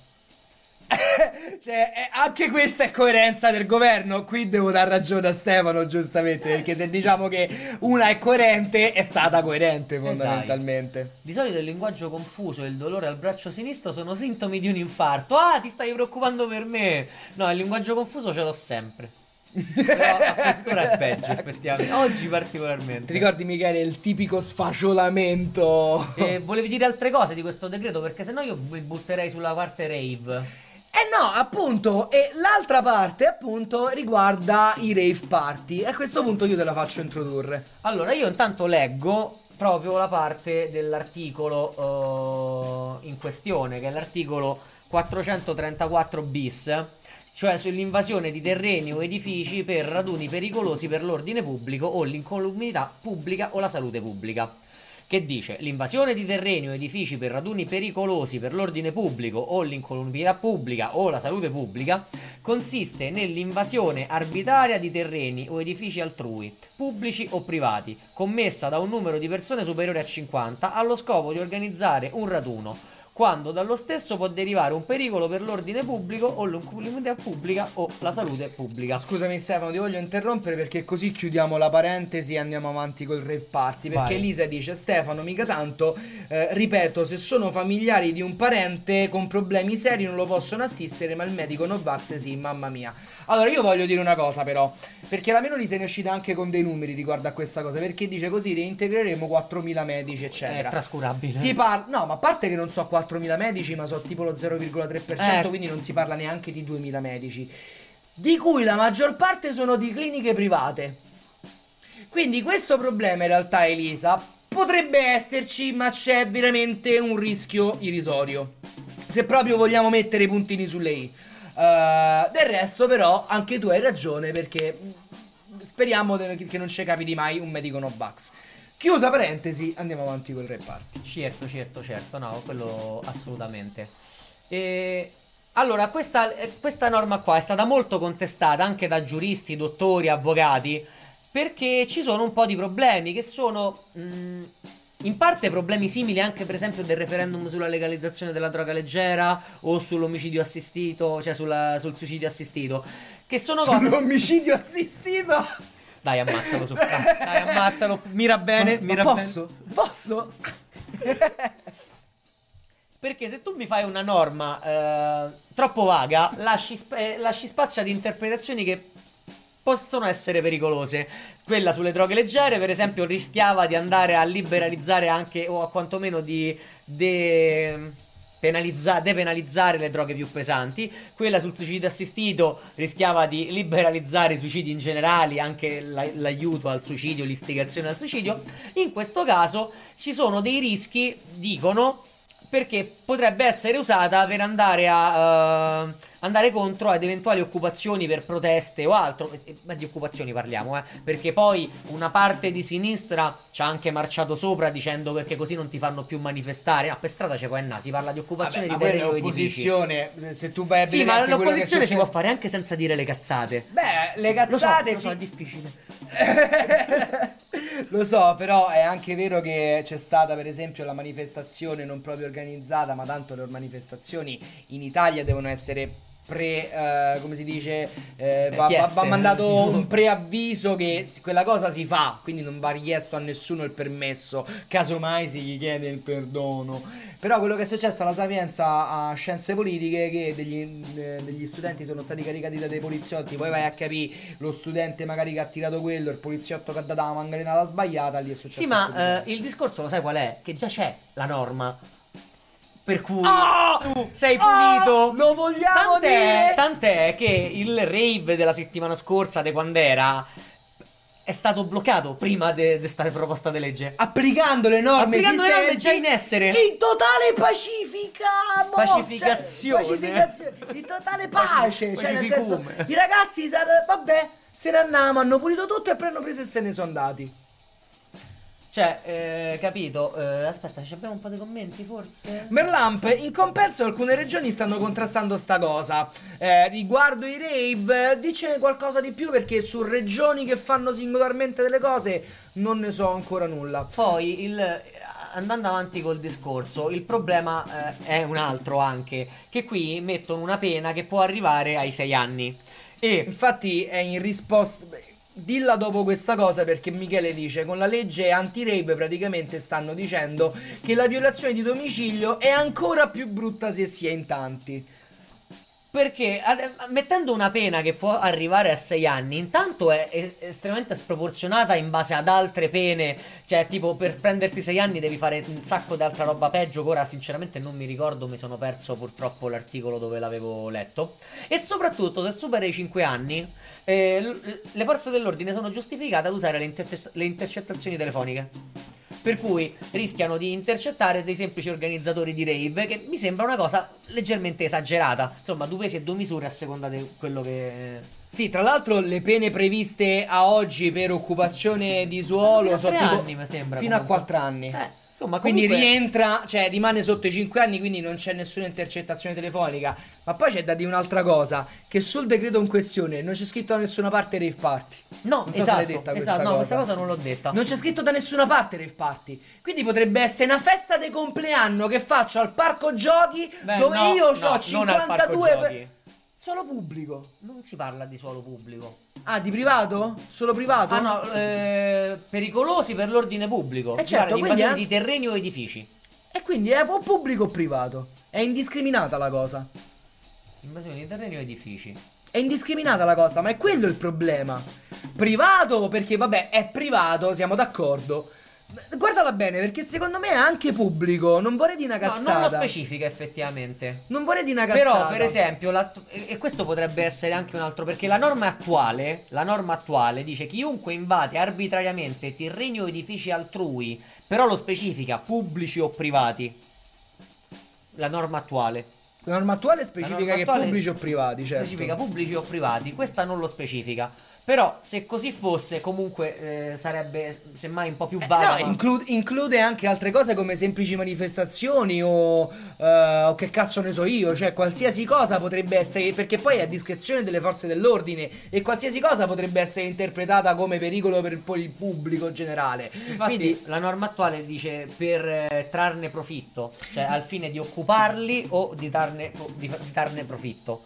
A: Cioè, anche questa è coerenza del governo. Qui devo dar ragione a Stefano, giustamente, perché se diciamo che una è coerente, è stata coerente fondamentalmente.
B: Di solito il linguaggio confuso e il dolore al braccio sinistro sono sintomi di un infarto. Ah, ti stai preoccupando per me? No, il linguaggio confuso ce l'ho sempre. Però a quest'ora è peggio, effettivamente. Oggi particolarmente.
A: Ti ricordi, Michele, il tipico sfaciolamento?
B: Volevi dire altre cose di questo decreto? Perché sennò io mi butterei sulla parte rave.
A: No, appunto, e l'altra parte appunto riguarda i rave party. E a questo punto io te la faccio introdurre.
B: Allora, io intanto leggo proprio la parte dell'articolo in questione, che è l'articolo 434 bis, cioè sull'invasione di terreni o edifici per raduni pericolosi per l'ordine pubblico o l'incolumità pubblica o la salute pubblica. Che dice: l'invasione di terreni o edifici per raduni pericolosi per l'ordine pubblico o l'incolumità pubblica o la salute pubblica consiste nell'invasione arbitraria di terreni o edifici altrui, pubblici o privati, commessa da un numero di persone superiore a 50 allo scopo di organizzare un raduno, quando dallo stesso può derivare un pericolo per l'ordine pubblico o l'incolumità pubblica o la salute pubblica.
A: Scusami Stefano, ti voglio interrompere perché così chiudiamo la parentesi e andiamo avanti col rave party. Perché Elisa dice: Stefano, mica tanto, ripeto, se sono familiari di un parente con problemi seri non lo possono assistere, ma il medico Novax sì, mamma mia. Allora io voglio dire una cosa però, perché la Meloni se ne è uscita anche con dei numeri riguardo a questa cosa, perché dice così reintegreremo 4.000 medici eccetera.
B: È trascurabile.
A: No, ma a parte che non so 4.000 medici, ma so tipo lo 0,3%, quindi non si parla neanche di 2.000 medici, di cui la maggior parte sono di cliniche private. Quindi questo problema in realtà, Elisa, potrebbe esserci, ma c'è veramente un rischio irrisorio, se proprio vogliamo mettere i puntini sulle i. Del resto però anche tu hai ragione, perché speriamo che non ci capiti mai un medico no vax. Chiusa parentesi, andiamo avanti col reparti.
B: Certo, no, quello assolutamente. Allora, questa norma qua è stata molto contestata anche da giuristi, dottori, avvocati, perché ci sono un po' di problemi che sono in parte problemi simili anche per esempio del referendum sulla legalizzazione della droga leggera o sull'omicidio assistito, cioè sul suicidio assistito, che sono cose...
A: Sull'omicidio assistito?
B: Dai, ammazzalo su. Dai, ammazzalo. Mira bene, mira
A: posso?
B: bene.
A: Posso?
B: Perché se tu mi fai una norma troppo vaga, lasci spazio ad interpretazioni che possono essere pericolose. Quella sulle droghe leggere, per esempio, rischiava di andare a liberalizzare anche, o a quantomeno di depenalizzare le droghe più pesanti. Quella sul suicidio assistito rischiava di liberalizzare i suicidi in generale, anche l'aiuto al suicidio, l'istigazione al suicidio. In questo caso ci sono dei rischi, dicono, perché potrebbe essere usata per andare contro ad eventuali occupazioni per proteste o altro. Ma di occupazioni parliamo, perché poi una parte di sinistra ci ha anche marciato sopra dicendo perché così non ti fanno più manifestare. No, per strada c'è poi si parla di occupazione di terreni o edifici.
A: Se tu vai a
B: sì, ma l'opposizione si può fare anche senza dire le cazzate.
A: Beh, le cazzate
B: lo so, è difficile.
A: Lo so, però è anche vero che c'è stata per esempio la manifestazione non proprio organizzata, ma tanto le manifestazioni in Italia devono essere come si dice, va mandato un preavviso che quella cosa si fa, quindi non va richiesto a nessuno il permesso, casomai si gli chiede il perdono. Però quello che è successo alla Sapienza a Scienze Politiche, che degli studenti sono stati caricati da dei poliziotti, poi vai a capire lo studente magari che ha tirato quello, il poliziotto che ha dato la mangalinata sbagliata, lì è successo.
B: Sì, ma il discorso lo sai qual è? Che già c'è la norma. Per cui tu sei punito.
A: Lo vogliamo dire.
B: Tant'è che il rave della settimana scorsa, di quando era, è stato bloccato prima di questa proposta di legge.
A: Applicando le norme
B: già in essere.
A: In totale pacificazione. In totale pace. Cioè nel senso, i ragazzi vabbè, se ne andavano, hanno pulito tutto e poi hanno preso e se ne sono andati.
B: Cioè, capito? Aspetta, ci abbiamo un po' di commenti forse?
A: Merlamp, in compenso alcune regioni stanno contrastando sta cosa. Riguardo i rave, dice qualcosa di più, perché su regioni che fanno singolarmente delle cose non ne so ancora nulla.
B: Poi, andando avanti col discorso, il problema è un altro anche, che qui mettono una pena che può arrivare ai 6 anni.
A: E infatti è in risposta... Dilla dopo questa cosa, perché Michele dice: con la legge anti-rape praticamente stanno dicendo che la violazione di domicilio è ancora più brutta se si è in tanti.
B: Perché mettendo una pena che può arrivare a 6 anni, intanto è estremamente sproporzionata in base ad altre pene. Cioè, tipo, per prenderti 6 anni devi fare un sacco di altra roba peggio, che ora sinceramente non mi ricordo, mi sono perso purtroppo l'articolo dove l'avevo letto. E soprattutto, se supera i 5 anni, le forze dell'ordine sono giustificate ad usare le intercettazioni telefoniche. Per cui rischiano di intercettare dei semplici organizzatori di rave, che mi sembra una cosa leggermente esagerata. Insomma, 2 pesi e 2 misure a seconda di quello che...
A: Sì, tra l'altro le pene previste a oggi per occupazione di suolo sono tipo
B: anni, mi sembra,
A: fino
B: comunque.
A: a 4 anni.
B: Insomma,
A: quindi
B: comunque...
A: rientra, cioè rimane sotto i 5 anni, quindi non c'è nessuna intercettazione telefonica. Ma poi c'è da dire un'altra cosa, che sul decreto in questione non c'è scritto da nessuna parte rave party.
B: No,
A: non so
B: esatto,
A: se l'hai detta questa
B: no,
A: cosa.
B: questa cosa non l'ho detta.
A: Non c'è scritto da nessuna parte rave party. Quindi potrebbe essere una festa di compleanno che faccio al parco giochi.
B: Beh,
A: dove
B: no,
A: io
B: no,
A: ho
B: non al parco
A: 52
B: giochi.
A: Suolo pubblico.
B: Non si parla di suolo pubblico.
A: Ah, di privato? Solo privato?
B: Ah no, pericolosi per l'ordine pubblico.
A: Certo,
B: di invasione di terreni o edifici.
A: E quindi è o pubblico o privato? È indiscriminata la cosa.
B: Invasione di terreni o edifici.
A: È indiscriminata la cosa, ma è quello il problema. Privato perché vabbè, è privato, siamo d'accordo. Guardala bene, perché secondo me è anche pubblico. Non vorrei dire una cazzata.
B: No, non lo specifica effettivamente.
A: Non vorrei dire una cazzata.
B: Però, per esempio, e questo potrebbe essere anche un altro, perché la norma attuale dice: chiunque invade arbitrariamente terreni o edifici altrui, però lo specifica pubblici o privati. La norma attuale.
A: La norma attuale specifica che pubblici o privati, certo.
B: Specifica pubblici o privati, questa non lo specifica. Però se così fosse, comunque sarebbe semmai un po' più vaga.
A: No, include anche altre cose come semplici manifestazioni o che cazzo ne so io, cioè qualsiasi cosa potrebbe essere, perché poi è a discrezione delle forze dell'ordine e qualsiasi cosa potrebbe essere interpretata come pericolo per il pubblico generale.
B: Infatti
A: Quindi
B: la norma attuale dice per trarne profitto, cioè al fine di occuparli o di darne profitto.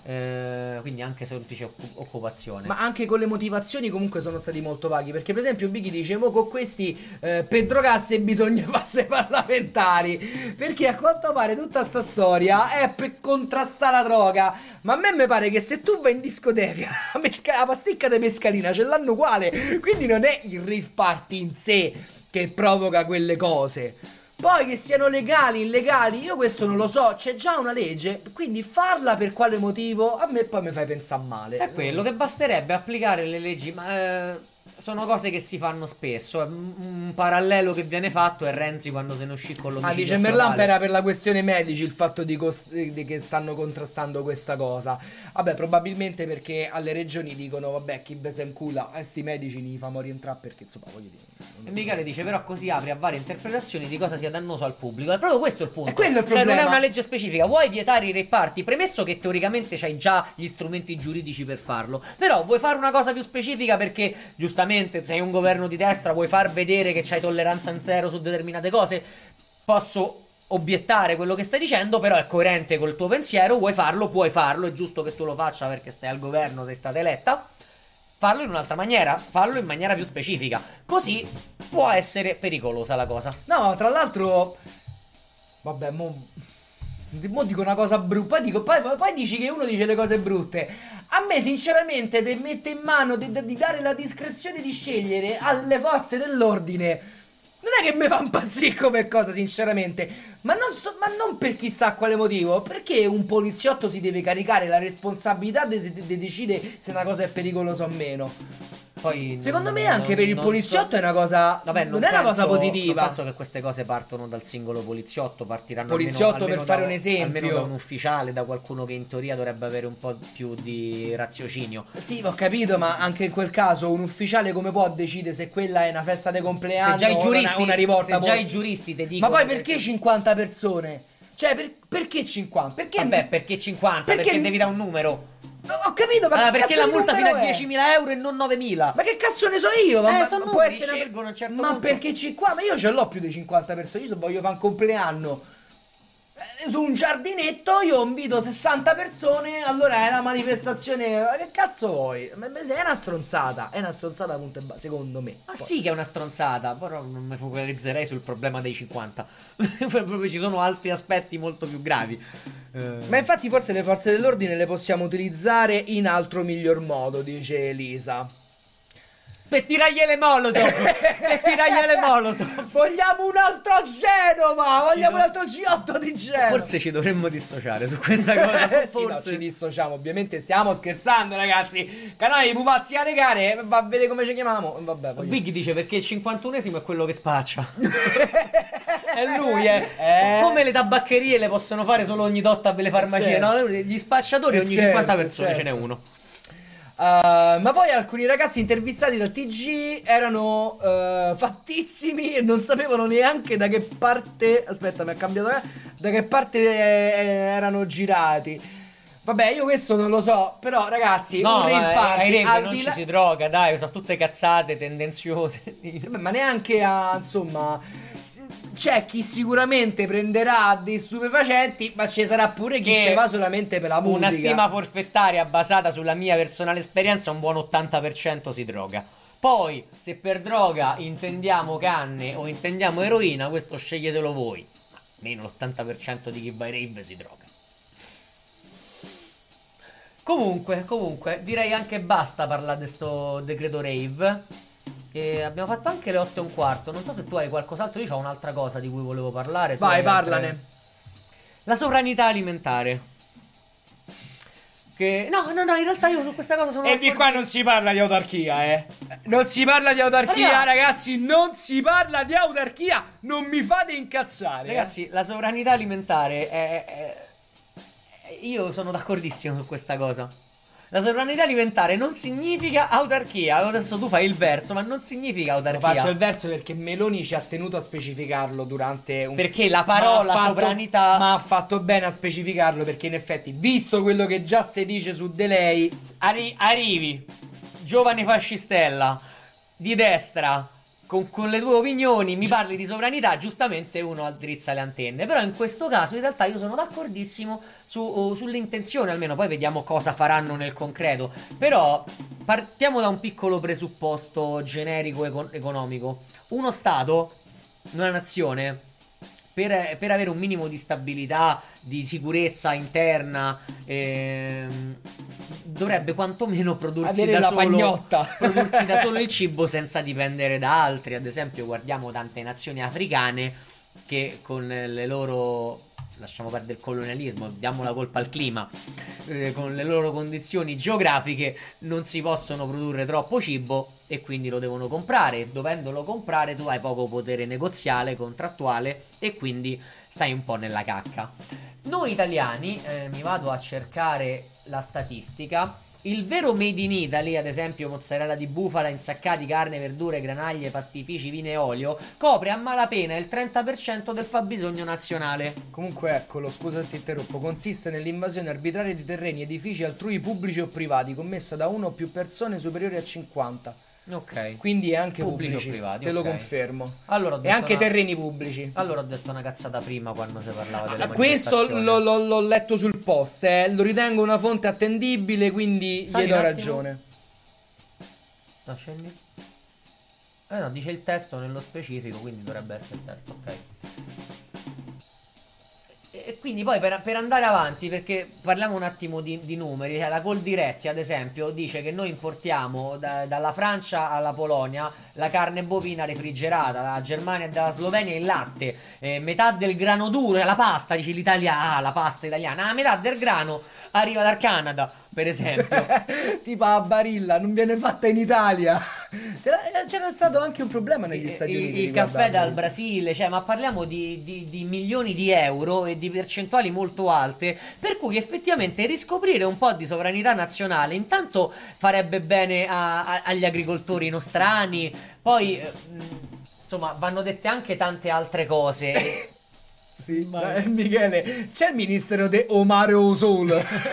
B: Quindi anche semplice occupazione.
A: ma anche con le motivazioni comunque sono stati molto vaghi, perché per esempio Bighi dice con questi per drogasse bisogna farsi parlamentari, perché a quanto pare tutta sta storia è per contrastare la droga. Ma a me mi pare che se tu vai in discoteca la pasticca di mescalina ce l'hanno uguale, quindi non è il rave party in sé che provoca quelle cose. Poi che siano legali, illegali, io questo non lo so, c'è già una legge, quindi farla per quale motivo a me poi mi fai pensare male.
B: È quello che basterebbe applicare le leggi, ma sono cose che si fanno spesso. Un parallelo che viene fatto è Renzi quando se ne uscì con l'omicidio
A: Dice
B: stradale.
A: Merlamp era per la questione medici il fatto di che stanno contrastando questa cosa. Vabbè, probabilmente perché alle regioni dicono vabbè chi ve se incula a sti medici li famo rientrare perché insomma voglio dire.
B: E Michele dice però così apri a varie interpretazioni di cosa sia dannoso al pubblico. È proprio questo il punto.
A: È quello il
B: Cioè non
A: problema.
B: è una legge specifica. Vuoi vietare i reparti, premesso che teoricamente c'hai già gli strumenti giuridici per farlo. Però vuoi fare una cosa più specifica perché giustamente sei un governo di destra, vuoi far vedere che c'hai tolleranza zero su determinate cose. Posso obiettare quello che stai dicendo, però è coerente col tuo pensiero. Vuoi farlo, puoi farlo. È giusto che tu lo faccia perché stai al governo, sei stata eletta. Fallo in un'altra maniera, fallo in maniera più specifica. Così può essere pericolosa la cosa.
A: No, tra l'altro vabbè, mo dico una cosa brutta. Poi dici che uno dice le cose brutte. A me sinceramente te mette in mano di dare la discrezione di scegliere alle forze dell'ordine. Non è che mi fa impazzire come cosa, sinceramente. Ma non per chissà quale motivo. Perché un poliziotto si deve caricare la responsabilità di decidere se una cosa è pericolosa o meno?
B: Poi
A: Secondo me anche per il poliziotto è una cosa.
B: Vabbè,
A: non è una cosa positiva.
B: Non penso che queste cose partono dal singolo poliziotto. Partiranno
A: Poliziotto, per fare un esempio,
B: almeno da un ufficiale, da qualcuno che in teoria dovrebbe avere un po' più di raziocinio.
A: Sì, ho capito, ma anche in quel caso un ufficiale come può decidere se quella è una festa di compleanno
B: Se già i giuristi,
A: o una rivolta?
B: se già i giuristi ti dicono.
A: Ma poi perché 50 persone? Cioè, perché 50? Perché?
B: Vabbè, perché 50? Perché devi dare un numero.
A: Ho capito, ma
B: perché la multa fino a
A: 10.000
B: euro e non 9.000?
A: Ma che cazzo ne so io? Ma
B: sono
A: può
B: numeri,
A: essere
B: scelgono a un certo
A: ma
B: punto.
A: perché 50? Ma io ce l'ho più di 50 persone. Io voglio fare un compleanno su un giardinetto, io invito 60 persone, allora è una manifestazione. Ma che cazzo vuoi? È una stronzata. È una stronzata, punto e basta, secondo me.
B: Ma
A: Poi-
B: sì che è una stronzata, però non mi focalizzerei sul problema dei 50. Proprio ci sono altri aspetti molto più gravi.
A: Ma infatti forse le forze dell'ordine le possiamo utilizzare in altro miglior modo, dice Elisa.
B: Per tirargli le molotov. Per tirargli le molotov.
A: Vogliamo un altro Genova! Vogliamo un altro G8 di Genova!
B: Forse ci dovremmo dissociare su questa cosa.
A: Sì, no,
B: Forse
A: ci dissociamo, ovviamente stiamo scherzando, ragazzi. Canale di pupazzi a legare, va a vedere come ci chiamiamo. Vabbè, poi
B: Big dice perché il 51esimo è quello che spaccia. È lui, Come le tabaccherie le possono fare solo ogni tot a le farmacie,
A: Certo.
B: no? Gli spacciatori ogni
A: Certo,
B: 50 persone
A: certo.
B: ce n'è uno.
A: Ma poi alcuni ragazzi intervistati dal TG erano fattissimi e non sapevano neanche da che parte. Aspetta, mi ha cambiato. Da che parte erano girati. Vabbè, io questo non lo so. Però, ragazzi,
B: No,
A: un rave party al
B: non
A: di
B: ci
A: là-
B: si droga, dai, sono tutte cazzate tendenziose.
A: Vabbè, ma neanche a, insomma, c'è chi sicuramente prenderà dei stupefacenti, ma ci sarà pure chi
B: Che
A: ci va solamente per la musica.
B: Una stima forfettaria basata sulla mia personale esperienza, un buon 80% si droga. Poi, se per droga intendiamo canne o intendiamo eroina, questo sceglietelo voi. Ma almeno l'80% di chi va ai rave si droga. Comunque, direi anche basta parlare di sto decreto rave. E abbiamo fatto anche le 8:15. Non so se tu hai qualcos'altro. Io ho un'altra cosa di cui volevo parlare. Tu
A: Vai,
B: hai altre-
A: parlane.
B: La sovranità alimentare. No, in realtà io su questa cosa sono
A: E di qua non si parla di autarchia, Non si parla di autarchia,
B: Raga.
A: ragazzi. Non si parla di autarchia. Non mi fate incazzare.
B: Ragazzi, la sovranità alimentare io sono d'accordissimo su questa cosa. La sovranità alimentare non significa autarchia. Adesso tu fai il verso, ma non significa autarchia.
A: Faccio il verso perché Meloni ci ha tenuto a specificarlo durante un...
B: Perché la parola sovranità...
A: Ma ha fatto bene a specificarlo, perché in effetti, visto quello che già si dice su di lei...
B: Arrivi, giovane fascistella, di destra, con le tue opinioni, mi parli di sovranità, giustamente uno addrizza le antenne. Però in questo caso in realtà io sono d'accordissimo sull'intenzione, almeno poi vediamo cosa faranno nel concreto. Però partiamo da un piccolo presupposto generico economico. Uno Stato, una nazione, per avere un minimo di stabilità, di sicurezza interna, dovrebbe quantomeno prodursi
A: avere
B: da
A: la
B: solo,
A: pagnotta.
B: prodursi da solo il cibo senza dipendere da altri. Ad esempio guardiamo tante nazioni africane che con le loro... lasciamo perdere il colonialismo, diamo la colpa al clima, con le loro condizioni geografiche non si possono produrre troppo cibo e quindi lo devono comprare. Dovendolo comprare tu hai poco potere negoziale, contrattuale, e quindi stai un po' nella cacca. Noi italiani, mi vado a cercare la statistica, il vero made in Italy, ad esempio mozzarella di bufala, insaccati, carne, verdure, granaglie, pastifici, vino e olio, copre a malapena il 30% del fabbisogno nazionale.
A: Comunque eccolo, scusa se ti interrompo, consiste nell'invasione arbitraria di terreni, edifici altrui pubblici o privati, commessa da una o più persone superiori a 50.
B: Ok.
A: Quindi è anche
B: Pubblici o
A: pubblici,
B: privati,
A: te lo
B: ok.
A: confermo.
B: Allora ho
A: E
B: detto
A: anche
B: una-
A: terreni pubblici.
B: Allora ho detto una cazzata prima quando si parlava delle
A: Questo
B: manifestazioni.
A: l'ho letto sul post, lo ritengo una fonte attendibile, quindi
B: Sali
A: gli do
B: un attimo.
A: ragione.
B: No, scendi. No, dice il testo nello specifico, quindi dovrebbe essere il testo, ok. E quindi poi per andare avanti, perché parliamo un attimo di numeri, cioè la Coldiretti ad esempio dice che noi importiamo dalla Francia alla Polonia la carne bovina refrigerata, dalla Germania e dalla Slovenia il latte, metà del grano duro, la pasta, dice l'Italia, la pasta italiana, la metà del grano arriva dal Canada, per esempio.
A: Tipo a Barilla, non viene fatta in Italia. C'era stato anche un problema negli Stati Uniti.
B: Il caffè
A: riguardando.
B: dal Brasile, cioè, ma parliamo di milioni di euro e di percentuali molto alte, per cui effettivamente riscoprire un po' di sovranità nazionale intanto farebbe bene agli agricoltori nostrani. Poi insomma vanno dette anche tante altre cose.
A: Sì, Michele, c'è il ministero de Omare o Sol.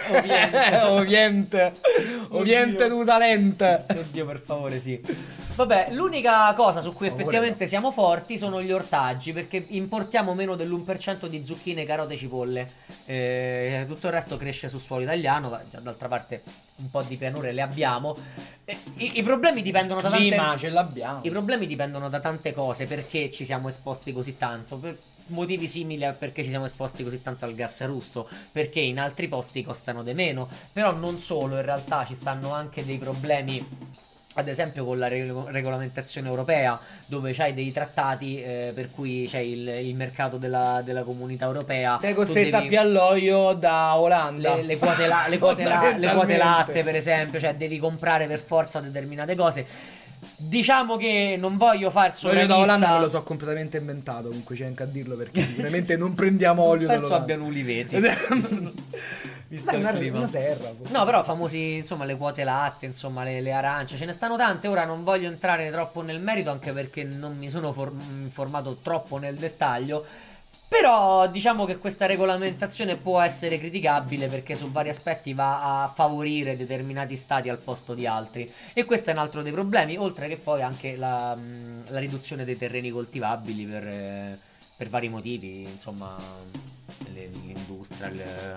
A: Ovviamente. Ovviamente tu talent.
B: Oddio, per favore, sì. Vabbè, l'unica cosa su cui
A: Favore,
B: effettivamente siamo forti sono gli ortaggi, perché importiamo meno dell'1% di zucchine, carote e cipolle. Tutto il resto cresce su suolo italiano, d'altra parte un po' di pianure le abbiamo. I problemi dipendono da tante...
A: Clima ce l'abbiamo.
B: I problemi dipendono da tante cose, perché ci siamo esposti così tanto, per motivi simili a perché ci siamo esposti così tanto al gas russo, perché in altri posti costano di meno. Però non solo, in realtà ci stanno anche dei problemi, ad esempio con la regolamentazione europea, dove c'hai dei trattati per cui c'è il mercato della comunità europea.
A: Sei
B: Tu
A: costretta
B: devi-
A: più all'olio da Olanda.
B: le quote, le quote latte, per esempio, cioè devi comprare per forza determinate cose. Diciamo che non voglio far
A: L'olio da Olanda me
B: sovranista.
A: lo so completamente inventato, comunque c'è anche a dirlo, perché sicuramente non prendiamo olio
B: Penso
A: dall'Olanda.
B: abbiano uliveti. Visto
A: Sai,
B: il
A: una,
B: clima.
A: una serra.
B: No, però famosi, insomma, le quote latte, insomma, le arance, ce ne stanno tante. Ora non voglio entrare troppo nel merito, anche perché non mi sono informato troppo nel dettaglio. Però diciamo che questa regolamentazione può essere criticabile, perché su vari aspetti va a favorire determinati stati al posto di altri. E questo è un altro dei problemi, oltre che poi anche la riduzione dei terreni coltivabili per vari motivi, insomma, l'industria,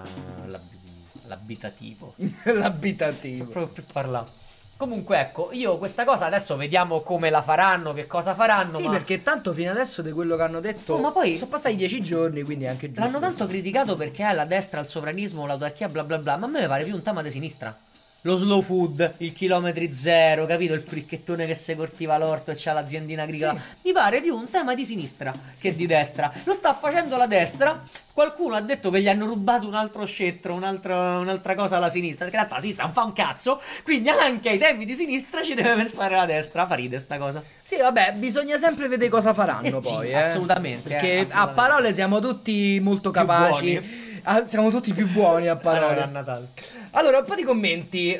B: l'abitativo.
A: L'abitativo.
B: So proprio più parlare. Comunque ecco, io questa cosa adesso vediamo come la faranno, che cosa faranno.
A: Sì,
B: ma
A: perché tanto fino adesso di quello che hanno detto,
B: Oh, ma poi-
A: sono passati 10 giorni, quindi è anche giusto.
B: l'hanno tanto criticato perché è la destra, il sovranismo, l'autarchia, bla bla bla. Ma a me pare più un tema di sinistra. Lo slow food, il chilometri zero, capito? Il fricchettone che si coltiva l'orto e c'ha l'aziendina agricola. Mi pare più un tema di sinistra che di destra. Lo sta facendo la destra. Qualcuno ha detto che gli hanno rubato un altro scettro, un'altra cosa alla sinistra. Perché in realtà la sinistra non fa un cazzo. Quindi anche ai temi di sinistra ci deve pensare la destra. Fa ride sta cosa.
A: Sì, vabbè, bisogna sempre vedere cosa faranno
B: Sì,
A: poi,
B: assolutamente,
A: Perché
B: assolutamente.
A: a parole siamo tutti molto capaci.
B: buoni.
A: siamo tutti più buoni a parlare.
B: a Natale.
A: Allora, un po' di commenti.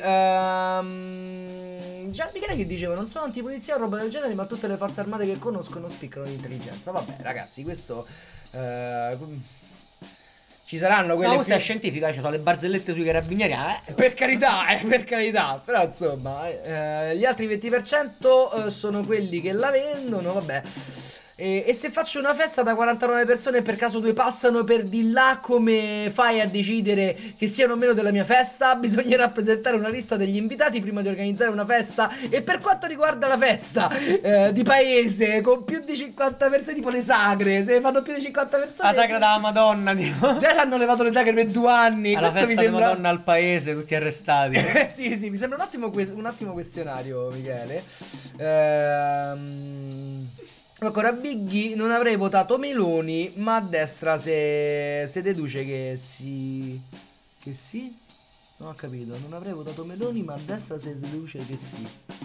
A: Già Michele che diceva: non sono antipolizia o roba del genere, ma tutte le forze armate che conoscono spiccano di intelligenza. Vabbè, ragazzi, questo ci saranno quelle
B: questa è scientifica, ci sono le barzellette sui carabinieri.
A: per carità. Però insomma, gli altri 20% sono quelli che la vendono, vabbè. E se faccio una festa da 49 persone e per caso 2 passano per di là, come fai a decidere che siano o meno della mia festa? Bisognerà presentare una lista degli invitati prima di organizzare una festa. E per quanto riguarda la festa di paese con più di 50 persone, tipo le sagre, se fanno più di 50 persone,
B: la sagra della Madonna, tipo.
A: già ci hanno levato le sagre per 2 anni.
B: Alla
A: Questo
B: festa
A: mi
B: di
A: sembra...
B: Madonna al paese, tutti arrestati.
A: sì, mi sembra un attimo questionario, Michele. Ancora Biggie, non avrei votato Meloni, ma a destra se deduce che sì. Che sì? Non ho capito, non avrei votato Meloni, ma a destra se deduce che sì.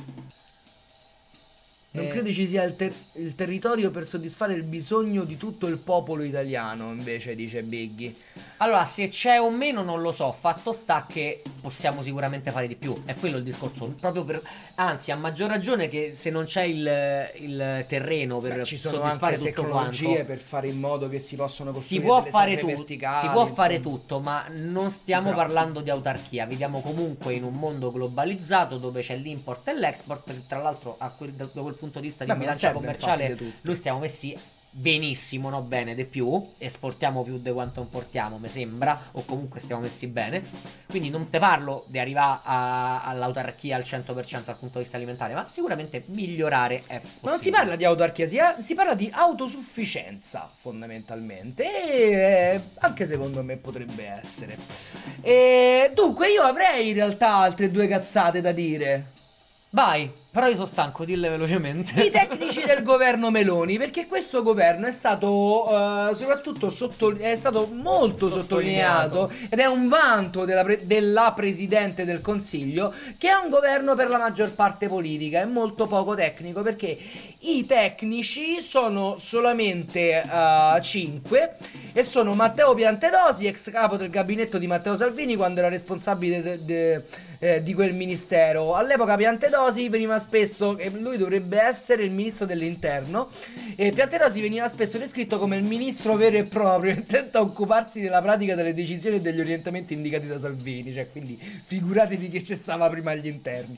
A: Non credo ci sia il territorio per soddisfare il bisogno di tutto il popolo italiano, invece, dice Biggie.
B: Allora, se c'è o meno non lo so, fatto sta che possiamo sicuramente fare di più. È quello il discorso, proprio per... Anzi, a maggior ragione che se non c'è il terreno per
A: ci sono
B: soddisfare
A: anche
B: tutto
A: tecnologie
B: quanto,
A: per fare in modo che si possano
B: si
A: costruire
B: può
A: delle
B: fare
A: sagre
B: tutto,
A: verticali,
B: si può fare
A: insomma.
B: tutto, ma non stiamo parlando di autarchia. Viviamo comunque in un mondo globalizzato dove c'è l'import e l'export, che tra l'altro da quel punto di vista di
A: Beh, ma non
B: bilancia
A: serve
B: commerciale
A: infatti di tutto.
B: noi stiamo messi benissimo, no bene, di più, esportiamo più di quanto importiamo, mi sembra, o comunque stiamo messi bene. Quindi non te parlo di arrivare all'autarchia al 100% dal punto di vista alimentare, ma sicuramente migliorare è possibile.
A: Ma non si parla di autarchia, si parla di autosufficienza fondamentalmente, e anche secondo me potrebbe essere. E dunque io avrei in realtà altre 2 cazzate da dire.
B: Vai, però io sono stanco, dille velocemente.
A: I tecnici del governo Meloni, perché questo governo è stato soprattutto è stato molto sottolineato ed è un vanto della Presidente del Consiglio, che è un governo per la maggior parte politica e molto poco tecnico, perché i tecnici sono solamente 5 e sono Matteo Piantedosi, ex capo del gabinetto di Matteo Salvini quando era responsabile di quel ministero. All'epoca Piantedosi veniva spesso, che lui dovrebbe essere il ministro dell'interno, e Piantedosi veniva spesso descritto come il ministro vero e proprio, intento a occuparsi della pratica delle decisioni e degli orientamenti indicati da Salvini, cioè quindi figuratevi che ci stava prima agli interni.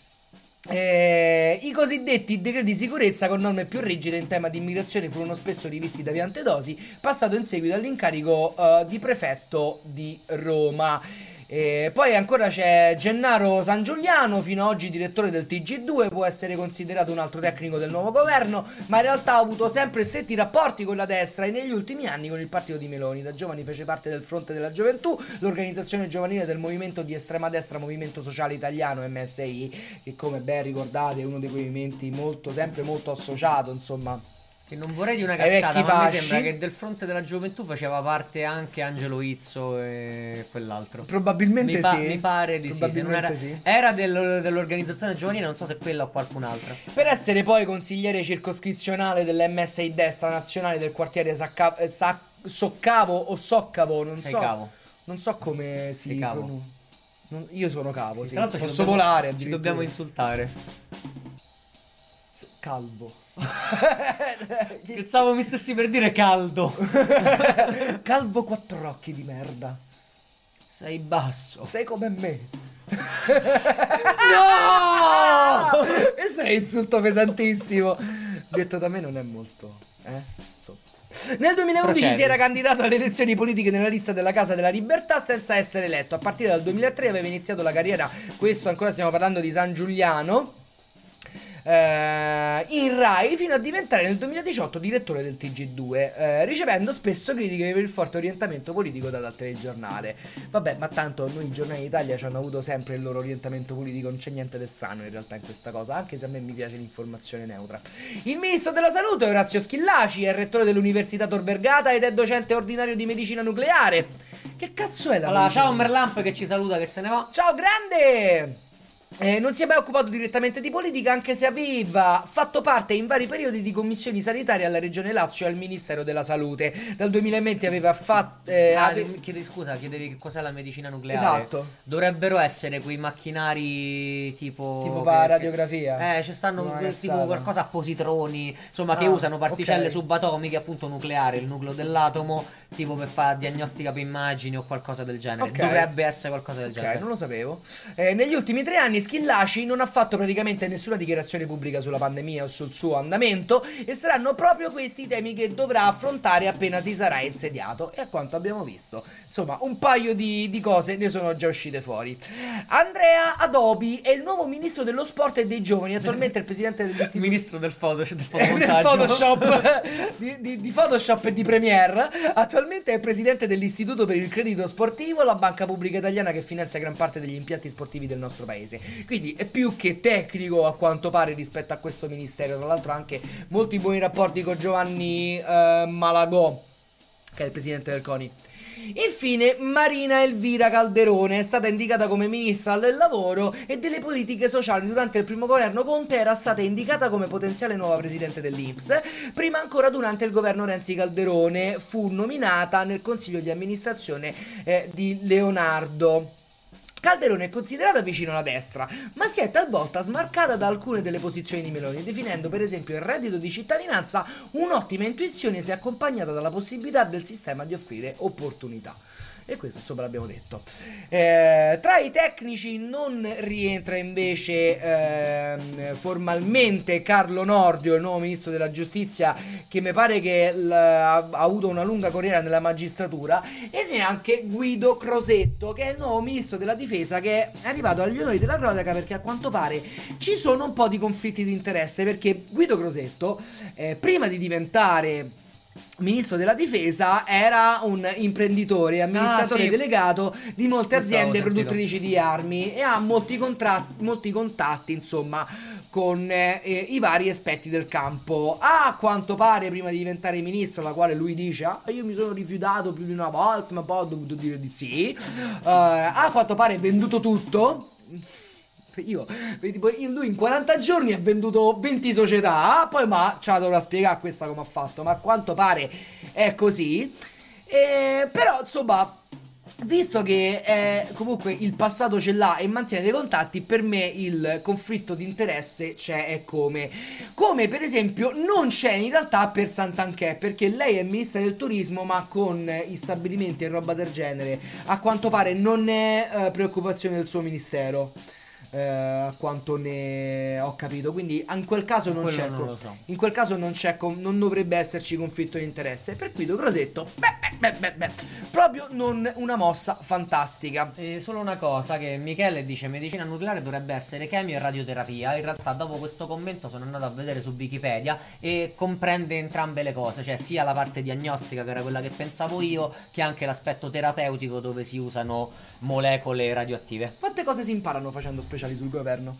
A: I cosiddetti decreti di sicurezza con norme più rigide in tema di immigrazione furono spesso rivisti da Piantedosi, passato in seguito all'incarico di prefetto di Roma. Poi ancora c'è Gennaro San Giuliano, fino ad oggi direttore del TG2, può essere considerato un altro tecnico del nuovo governo, ma in realtà ha avuto sempre stretti rapporti con la destra e negli ultimi anni con il partito di Meloni. Da giovani fece parte del Fronte della Gioventù, l'organizzazione giovanile del movimento di estrema destra Movimento Sociale Italiano, MSI, che come ben ricordate è uno dei quei movimenti sempre molto associato, insomma.
B: Che non vorrei di una cazzata, ma mi
A: fasci.
B: sembra che del Fronte della Gioventù faceva parte anche Angelo Izzo e quell'altro.
A: Probabilmente sì.
B: Mi pare di
A: Probabilmente
B: sì.
A: sì.
B: Era dell'organizzazione giovanile, non so se quella o qualcun'altra.
A: Per essere poi consigliere circoscrizionale dell'MSI Destra Nazionale del quartiere Soccavo o Soccavo, non
B: Sei
A: so.
B: cavo.
A: Non so come si
B: Sei cavo.
A: io sono cavo, sì.
B: Tra l'altro
A: Posso volare
B: ci
A: addirittura.
B: dobbiamo insultare.
A: Calvo.
B: Pensavo mi stessi per dire caldo.
A: Calvo 4 occhi di merda.
B: Sei basso.
A: Sei come me.
B: No!
A: Questo è un insulto pesantissimo. Detto da me non è molto, insomma. Nel 2011
B: Procedi.
A: si era candidato alle elezioni politiche nella lista della Casa della Libertà senza essere eletto. A partire dal 2003 aveva iniziato la carriera, questo ancora stiamo parlando di San Giuliano, in Rai, fino a diventare nel 2018 direttore del TG2, ricevendo spesso critiche per il forte orientamento politico da dal telegiornale. Vabbè, ma tanto noi i giornali d'Italia ci hanno avuto sempre il loro orientamento politico, non c'è niente di strano in realtà in questa cosa, anche se a me mi piace l'informazione neutra. Il ministro della salute è Orazio Schillaci, è rettore dell'Università Tor Vergata ed è docente ordinario di medicina nucleare. Che cazzo è la
B: Allora,
A: medicina?
B: ciao Merlamp che ci saluta, che se ne va.
A: Ciao grande! Non si è mai occupato direttamente di politica, anche se aveva fatto parte in vari periodi di commissioni sanitarie alla Regione Lazio e al Ministero della Salute. Dal 2020 aveva fatto...
B: Chiedevi che cos'è la medicina nucleare.
A: Esatto.
B: Dovrebbero essere quei macchinari tipo
A: radiografia.
B: ci stanno
A: Una
B: tipo
A: cazzata.
B: qualcosa a positroni, insomma, che usano particelle
A: ok.
B: subatomiche, appunto nucleare, il nucleo dell'atomo, tipo per fare diagnostica per immagini o qualcosa del genere.
A: Ok.
B: Dovrebbe essere qualcosa del
A: Ok,
B: genere.
A: non lo sapevo. Negli ultimi 3 anni Schillaci non ha fatto praticamente nessuna dichiarazione pubblica sulla pandemia o sul suo andamento e saranno proprio questi i temi che dovrà affrontare appena si sarà insediato. E a quanto abbiamo visto, insomma, un paio di cose ne sono già uscite fuori. Andrea Adopi è il nuovo ministro dello sport e dei giovani, attualmente è il presidente dell'istituto
B: Ministro del
A: del
B: fotomontaggio.
A: Photoshop di Photoshop e di Premiere. Attualmente è presidente dell'Istituto per il Credito Sportivo, la banca pubblica italiana che finanzia gran parte degli impianti sportivi del nostro paese. Quindi è più che tecnico a quanto pare rispetto a questo ministero. Tra l'altro ha anche molti buoni rapporti con Giovanni Malagò, che è il presidente del CONI. Infine, Marina Elvira Calderone è stata indicata come ministra del lavoro e delle politiche sociali durante il primo governo Conte. Era stata indicata come potenziale nuova presidente dell'INPS. Prima ancora, durante il governo Renzi, Calderone fu nominata nel consiglio di amministrazione di Leonardo. Calderone è considerata vicino alla destra, ma si è talvolta smarcata da alcune delle posizioni di Meloni, definendo per esempio il reddito di cittadinanza un'ottima intuizione se accompagnata dalla possibilità del sistema di offrire opportunità. E questo insomma l'abbiamo detto. Tra i tecnici non rientra invece formalmente Carlo Nordio, il nuovo ministro della giustizia, che mi pare che ha avuto una lunga carriera nella magistratura, e neanche Guido Crosetto, che è il nuovo ministro della difesa, che è arrivato agli onori della cronaca perché a quanto pare ci sono un po' di conflitti di interesse, perché Guido Crosetto prima di diventare ministro della difesa era un imprenditore, amministratore delegato di molte aziende produttrici di armi e ha molti contatti, insomma, con i vari aspetti del campo. A quanto pare, prima di diventare ministro, la quale lui dice io mi sono rifiutato più di una volta, ma poi ho dovuto dire di sì, a quanto pare è venduto tutto. Lui in 40 giorni ha venduto 20 società. Poi ce la dovrà spiegare questa come ha fatto, ma a quanto pare è così. Però insomma, visto che comunque il passato ce l'ha e mantiene dei contatti, per me il conflitto di interesse c'è. È come per esempio non c'è in realtà per Santanchè, perché lei è ministra del turismo, ma con gli stabilimenti e roba del genere a quanto pare non è preoccupazione del suo ministero. A quanto ne ho capito, quindi in quel caso non c'è,
B: non lo so.
A: in quel caso non dovrebbe esserci conflitto di interesse. Per Guido Crosetto, proprio non una mossa fantastica.
B: Solo una cosa, che Michele dice medicina nucleare dovrebbe essere chemio e radioterapia. In realtà dopo questo commento sono andato a vedere su Wikipedia e comprende entrambe le cose, cioè sia la parte diagnostica, che era quella che pensavo io, che anche l'aspetto terapeutico, dove si usano molecole radioattive.
A: Quante cose si imparano facendo speciali sul governo?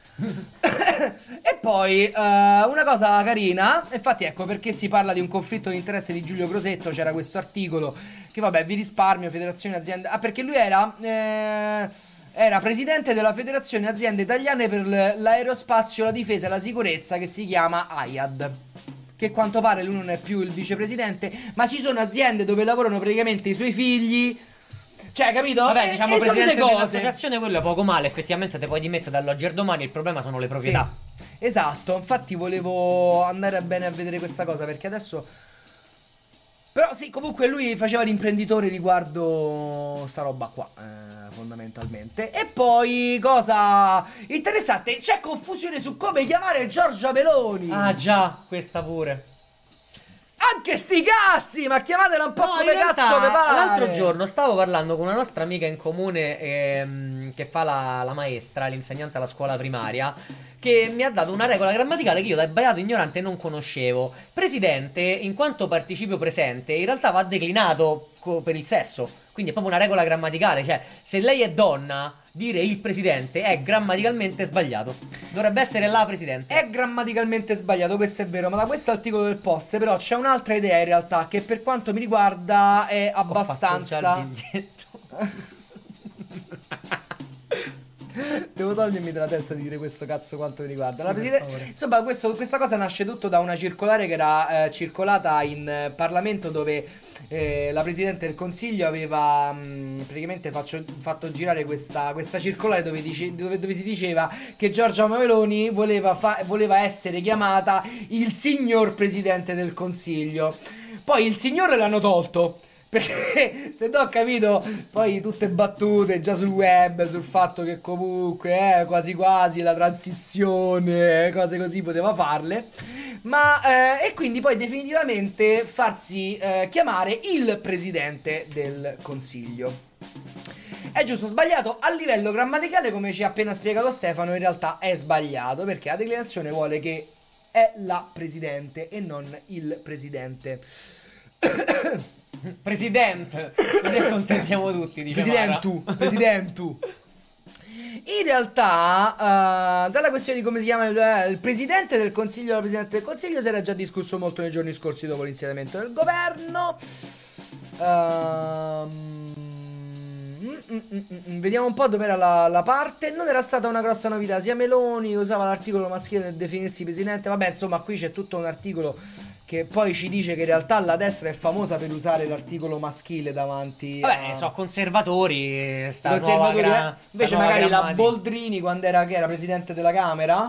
A: E poi una cosa carina, infatti ecco perché si parla di un conflitto di interesse di Giulio Crosetto. C'era questo articolo che vabbè vi risparmio, Federazione Aziende, perché lui era presidente della Federazione Aziende Italiane per l'Aerospazio, la Difesa e la Sicurezza, che si chiama AIAD, che a quanto pare lui non è più il vicepresidente, ma ci sono aziende dove lavorano praticamente i suoi figli. Cioè, capito?
B: Vabbè, diciamo presidente
A: cose.
B: dell'associazione, quello è poco male. Effettivamente te puoi dimettere dall'oggi al domani. Il problema sono le proprietà.
A: Sì, esatto, infatti volevo andare bene a vedere questa cosa, perché adesso... Però sì, comunque lui faceva l'imprenditore riguardo sta roba qua, fondamentalmente. E poi, cosa interessante, c'è confusione su come chiamare Giorgia Meloni.
B: Ah già, questa pure.
A: Anche sti cazzi, ma chiamatela un po'
B: No,
A: come
B: in realtà,
A: cazzo vi pare.
B: l'altro giorno stavo parlando con una nostra amica in comune che fa la maestra, l'insegnante alla scuola primaria, che mi ha dato una regola grammaticale che io da sbagliato ignorante non conoscevo. Presidente, in quanto participio presente, in realtà va declinato per il sesso. Quindi è proprio una regola grammaticale. Cioè, se lei è donna, dire il presidente è grammaticalmente sbagliato. Dovrebbe essere la presidente.
A: È grammaticalmente sbagliato, questo è vero, ma da questo articolo del Post però c'è un'altra idea in realtà, che per quanto mi riguarda è abbastanza... Devo togliermi dalla testa di dire questo cazzo quanto mi riguarda.
B: Sì,
A: La
B: per
A: presidente...
B: favore.
A: Insomma, questa cosa nasce tutto da una circolare che era circolata in Parlamento, dove la Presidente del Consiglio aveva praticamente fatto girare questa circolare dove si diceva che Giorgia Meloni voleva essere chiamata il signor Presidente del Consiglio. Poi il signore l'hanno tolto. Perché se no ho capito, poi tutte battute già sul web sul fatto che comunque quasi quasi la transizione, cose così poteva farle. Ma e quindi poi definitivamente farsi chiamare il Presidente del Consiglio. È giusto o sbagliato? A livello grammaticale, come ci ha appena spiegato Stefano, in realtà è sbagliato, perché la declinazione vuole che è la Presidente e non il Presidente.
B: Presidente, così accontentiamo tutti, dice Mara.
A: Presidentu. In realtà, dalla questione di come si chiama il Presidente del Consiglio e la Presidente del Consiglio si era già discusso molto nei giorni scorsi dopo l'insediamento del governo. Vediamo un po' dove era la parte. Non era stata una grossa novità. Sia Meloni usava l'articolo maschile nel definirsi presidente. Vabbè, insomma, qui c'è tutto un articolo che poi ci dice che in realtà la destra è famosa per usare l'articolo maschile davanti.
B: Vabbè, sono conservatori.
A: Invece magari la Boldrini, quando era presidente della Camera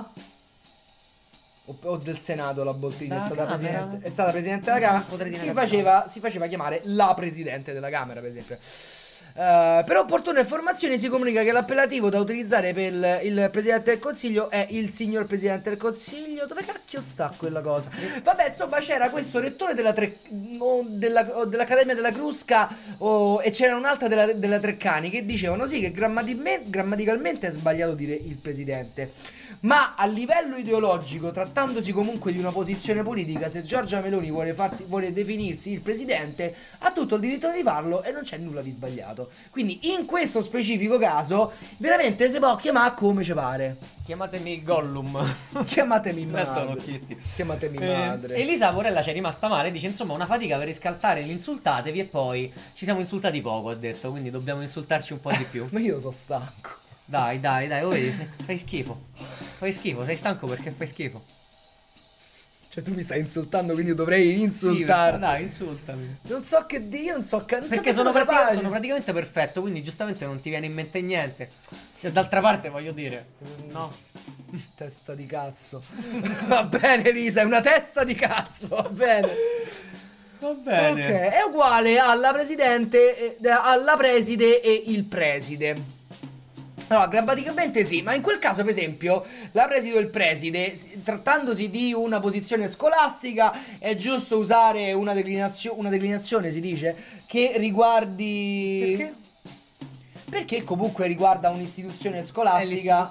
A: o del Senato, la Boldrini è stata presidente della Camera. Si faceva chiamare la Presidente della Camera, per esempio. Per opportune informazioni si comunica che l'appellativo da utilizzare per il Presidente del Consiglio è il signor Presidente del Consiglio. Dove cacchio sta quella cosa? Vabbè, insomma, c'era questo rettore dell'Accademia della Crusca e c'era un'altra della Treccani che dicevano sì che grammaticalmente è sbagliato dire il Presidente. Ma a livello ideologico, trattandosi comunque di una posizione politica, se Giorgia Meloni vuole definirsi il presidente, ha tutto il diritto di farlo e non c'è nulla di sbagliato. Quindi in questo specifico caso veramente si può chiamare come ci pare.
B: Chiamatemi Gollum.
A: Chiamatemi madre. Chiamatemi madre.
B: Elisa Porella ci è rimasta male, dice insomma una fatica per riscaltare l'insultatevi e poi ci siamo insultati poco, ha detto, quindi dobbiamo insultarci un po' di più.
A: Ma io sono stanco.
B: Dai, lo vedi, fai schifo. Fai schifo, sei stanco perché fai schifo.
A: Cioè tu mi stai insultando, quindi io dovrei insultarti.
B: Sì, dai, insultami.
A: Non so che dire, non so che...
B: Perché sono praticamente perfetto, quindi giustamente non ti viene in mente niente. Cioè, d'altra parte voglio dire, no.
A: Testa di cazzo. Va bene, Elisa, è una testa di cazzo, va bene.
B: Va bene.
A: Ok, è uguale alla presidente, alla preside e il preside. Allora, grammaticalmente sì, ma in quel caso, per esempio, la preside o il preside, trattandosi di una posizione scolastica, è giusto usare una declinazione, si dice, che riguardi...
B: Perché?
A: Perché comunque riguarda un'istituzione scolastica.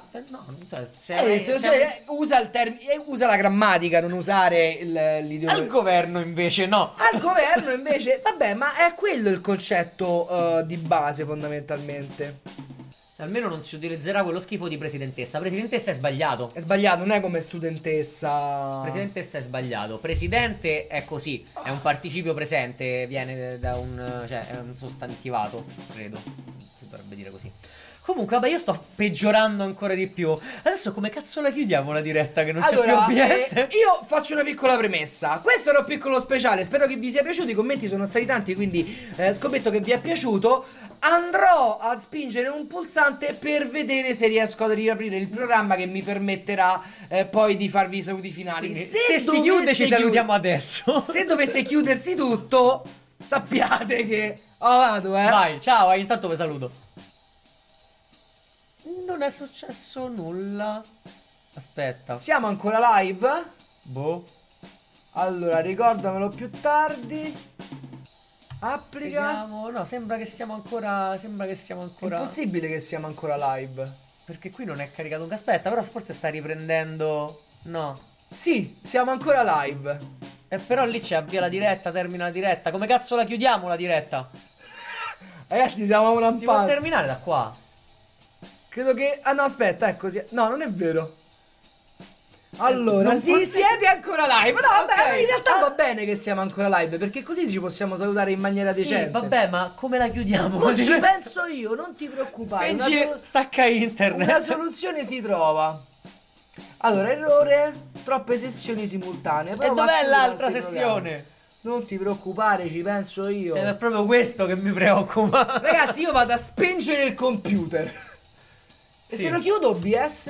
A: Usa la grammatica, non usare l'ideologia.
B: Al governo invece no.
A: Al governo invece, vabbè, ma è quello il concetto di base fondamentalmente.
B: Almeno non si utilizzerà quello schifo di presidentessa. Presidentessa è sbagliato.
A: È sbagliato, non è come studentessa.
B: Presidentessa è sbagliato. Presidente è così, è un participio presente, viene da cioè è un sostantivato, credo. Si dovrebbe dire così. Comunque, vabbè, io sto peggiorando ancora di più. Adesso come cazzo la chiudiamo la diretta che non c'è più OBS?
A: Io faccio una piccola premessa. Questo era un piccolo speciale. Spero che vi sia piaciuto. I commenti sono stati tanti, quindi scommetto che vi è piaciuto. Andrò a spingere un pulsante per vedere se riesco ad riaprire il programma che mi permetterà poi di farvi i saluti finali.
B: Se si chiude ci salutiamo adesso.
A: Se dovesse chiudersi tutto, sappiate che... Oh, vado,
B: Vai, ciao, intanto vi saluto. Non è successo nulla. Aspetta.
A: Siamo ancora live?
B: Boh.
A: Allora, ricordamelo più tardi. Applica.
B: Vediamo. No, sembra che siamo ancora.
A: È impossibile che siamo ancora live.
B: Perché qui non è caricato un... Aspetta, però forse sta riprendendo. No.
A: Sì, siamo ancora live.
B: Però lì c'è avvia la diretta, termina la diretta. Come cazzo la chiudiamo la diretta?
A: Ragazzi, siamo a una
B: Si può terminare da qua.
A: Credo che... Ah no, aspetta, ecco. No, non è vero. Allora,
B: Non
A: sì,
B: posso-
A: siete ancora live. No, vabbè,
B: Ok.
A: in realtà va bene che siamo ancora live, perché così ci possiamo salutare in maniera
B: Sì,
A: decente.
B: vabbè, ma come la chiudiamo?
A: Non ci penso io, non ti preoccupare.
B: Spengi, stacca internet.
A: Una soluzione si trova. Allora, errore, troppe sessioni simultanee.
B: E
A: Prova a
B: dov'è
A: chiudere
B: l'altra
A: altri
B: sessione?
A: programmi. Non ti preoccupare, ci penso io.
B: È proprio questo che mi preoccupa.
A: Ragazzi, io vado a spengere il computer. E
B: Sì.
A: se lo chiudo OBS?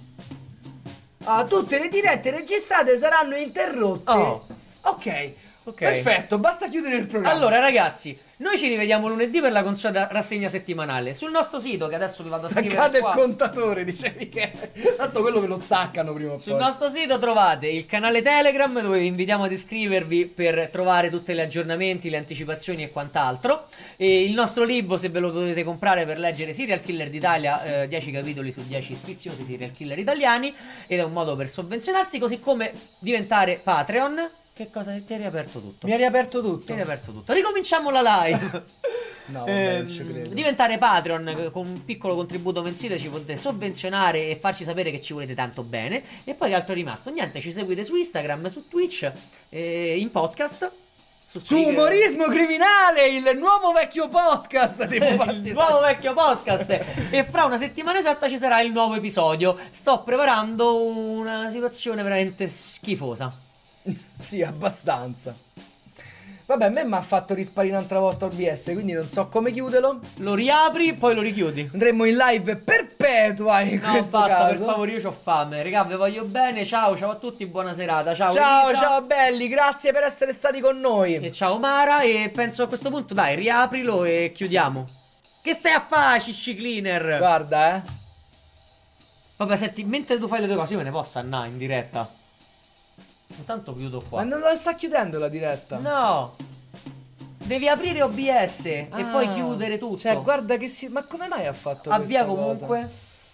A: Ah, tutte le dirette registrate saranno interrotte.
B: Oh.
A: Ok.
B: Ok.
A: Perfetto, basta chiudere il programma.
B: Allora, ragazzi, noi ci rivediamo lunedì per la consueta rassegna settimanale. Sul nostro sito, che adesso vi vado a scrivere
A: staccate il
B: qua.
A: contatore, dicevi che. Tanto quello ve lo staccano prima o
B: Sul
A: poi.
B: nostro sito trovate il canale Telegram dove vi invitiamo ad iscrivervi per trovare tutti gli aggiornamenti, le anticipazioni e quant'altro. E il nostro libro, se ve lo potete comprare per leggere Serial Killer d'Italia, 10 capitoli su 10 sfiziosi serial killer italiani, ed è un modo per sovvenzionarsi, così come diventare Patreon. Che cosa? Ti hai riaperto tutto?
A: Mi ha riaperto tutto.
B: Ti hai riaperto tutto. Ricominciamo la live.
A: No, vabbè, non ci credo.
B: Diventare Patreon con un piccolo contributo mensile, ci potete sovvenzionare e farci sapere che ci volete tanto bene. E poi che altro è rimasto? Niente, ci seguite su Instagram, su Twitch, in podcast.
A: Su
B: Spreaker.
A: Umorismo Criminale, il nuovo vecchio podcast. Devo farsi
B: Il nuovo vecchio podcast. E fra una settimana esatta ci sarà il nuovo episodio. Sto preparando una situazione veramente schifosa.
A: Sì, abbastanza. Vabbè, a me mi ha fatto risparire un'altra volta OBS, quindi non so come chiuderlo.
B: Lo riapri, poi lo richiudi.
A: Andremo in live perpetua in
B: No,
A: questo
B: basta,
A: caso.
B: per favore, io c'ho fame. Raga, vi voglio bene. Ciao, ciao a tutti, buona serata. Ciao,
A: Ciao,
B: Elisa.
A: ciao belli, grazie per essere stati con noi.
B: E ciao Mara. E penso a questo punto, dai, riaprilo e chiudiamo. Che stai a fare, Cicci Cleaner?
A: Guarda,
B: Vabbè, senti, mentre tu fai le tue cose, io me ne posso andare in diretta. Intanto chiudo
A: Ma
B: qua.
A: non lo sta chiudendo la diretta.
B: No. Devi aprire OBS e
A: Ah,
B: poi chiudere tutto.
A: Cioè, guarda che si. Ma come mai ha fatto
B: Avvia
A: questa
B: comunque.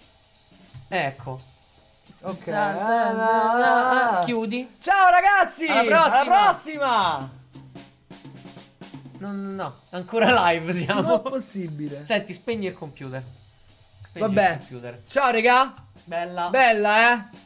B: Ecco.
A: cosa? Ok.
B: Chiudi.
A: Ciao ragazzi!
B: Alla prossima!
A: Alla prossima!
B: No, ancora live
A: Non è
B: siamo.
A: possibile.
B: Senti, spegni il computer. Spegni
A: Vabbè.
B: il computer.
A: Ciao, raga.
B: Bella.
A: Bella, eh?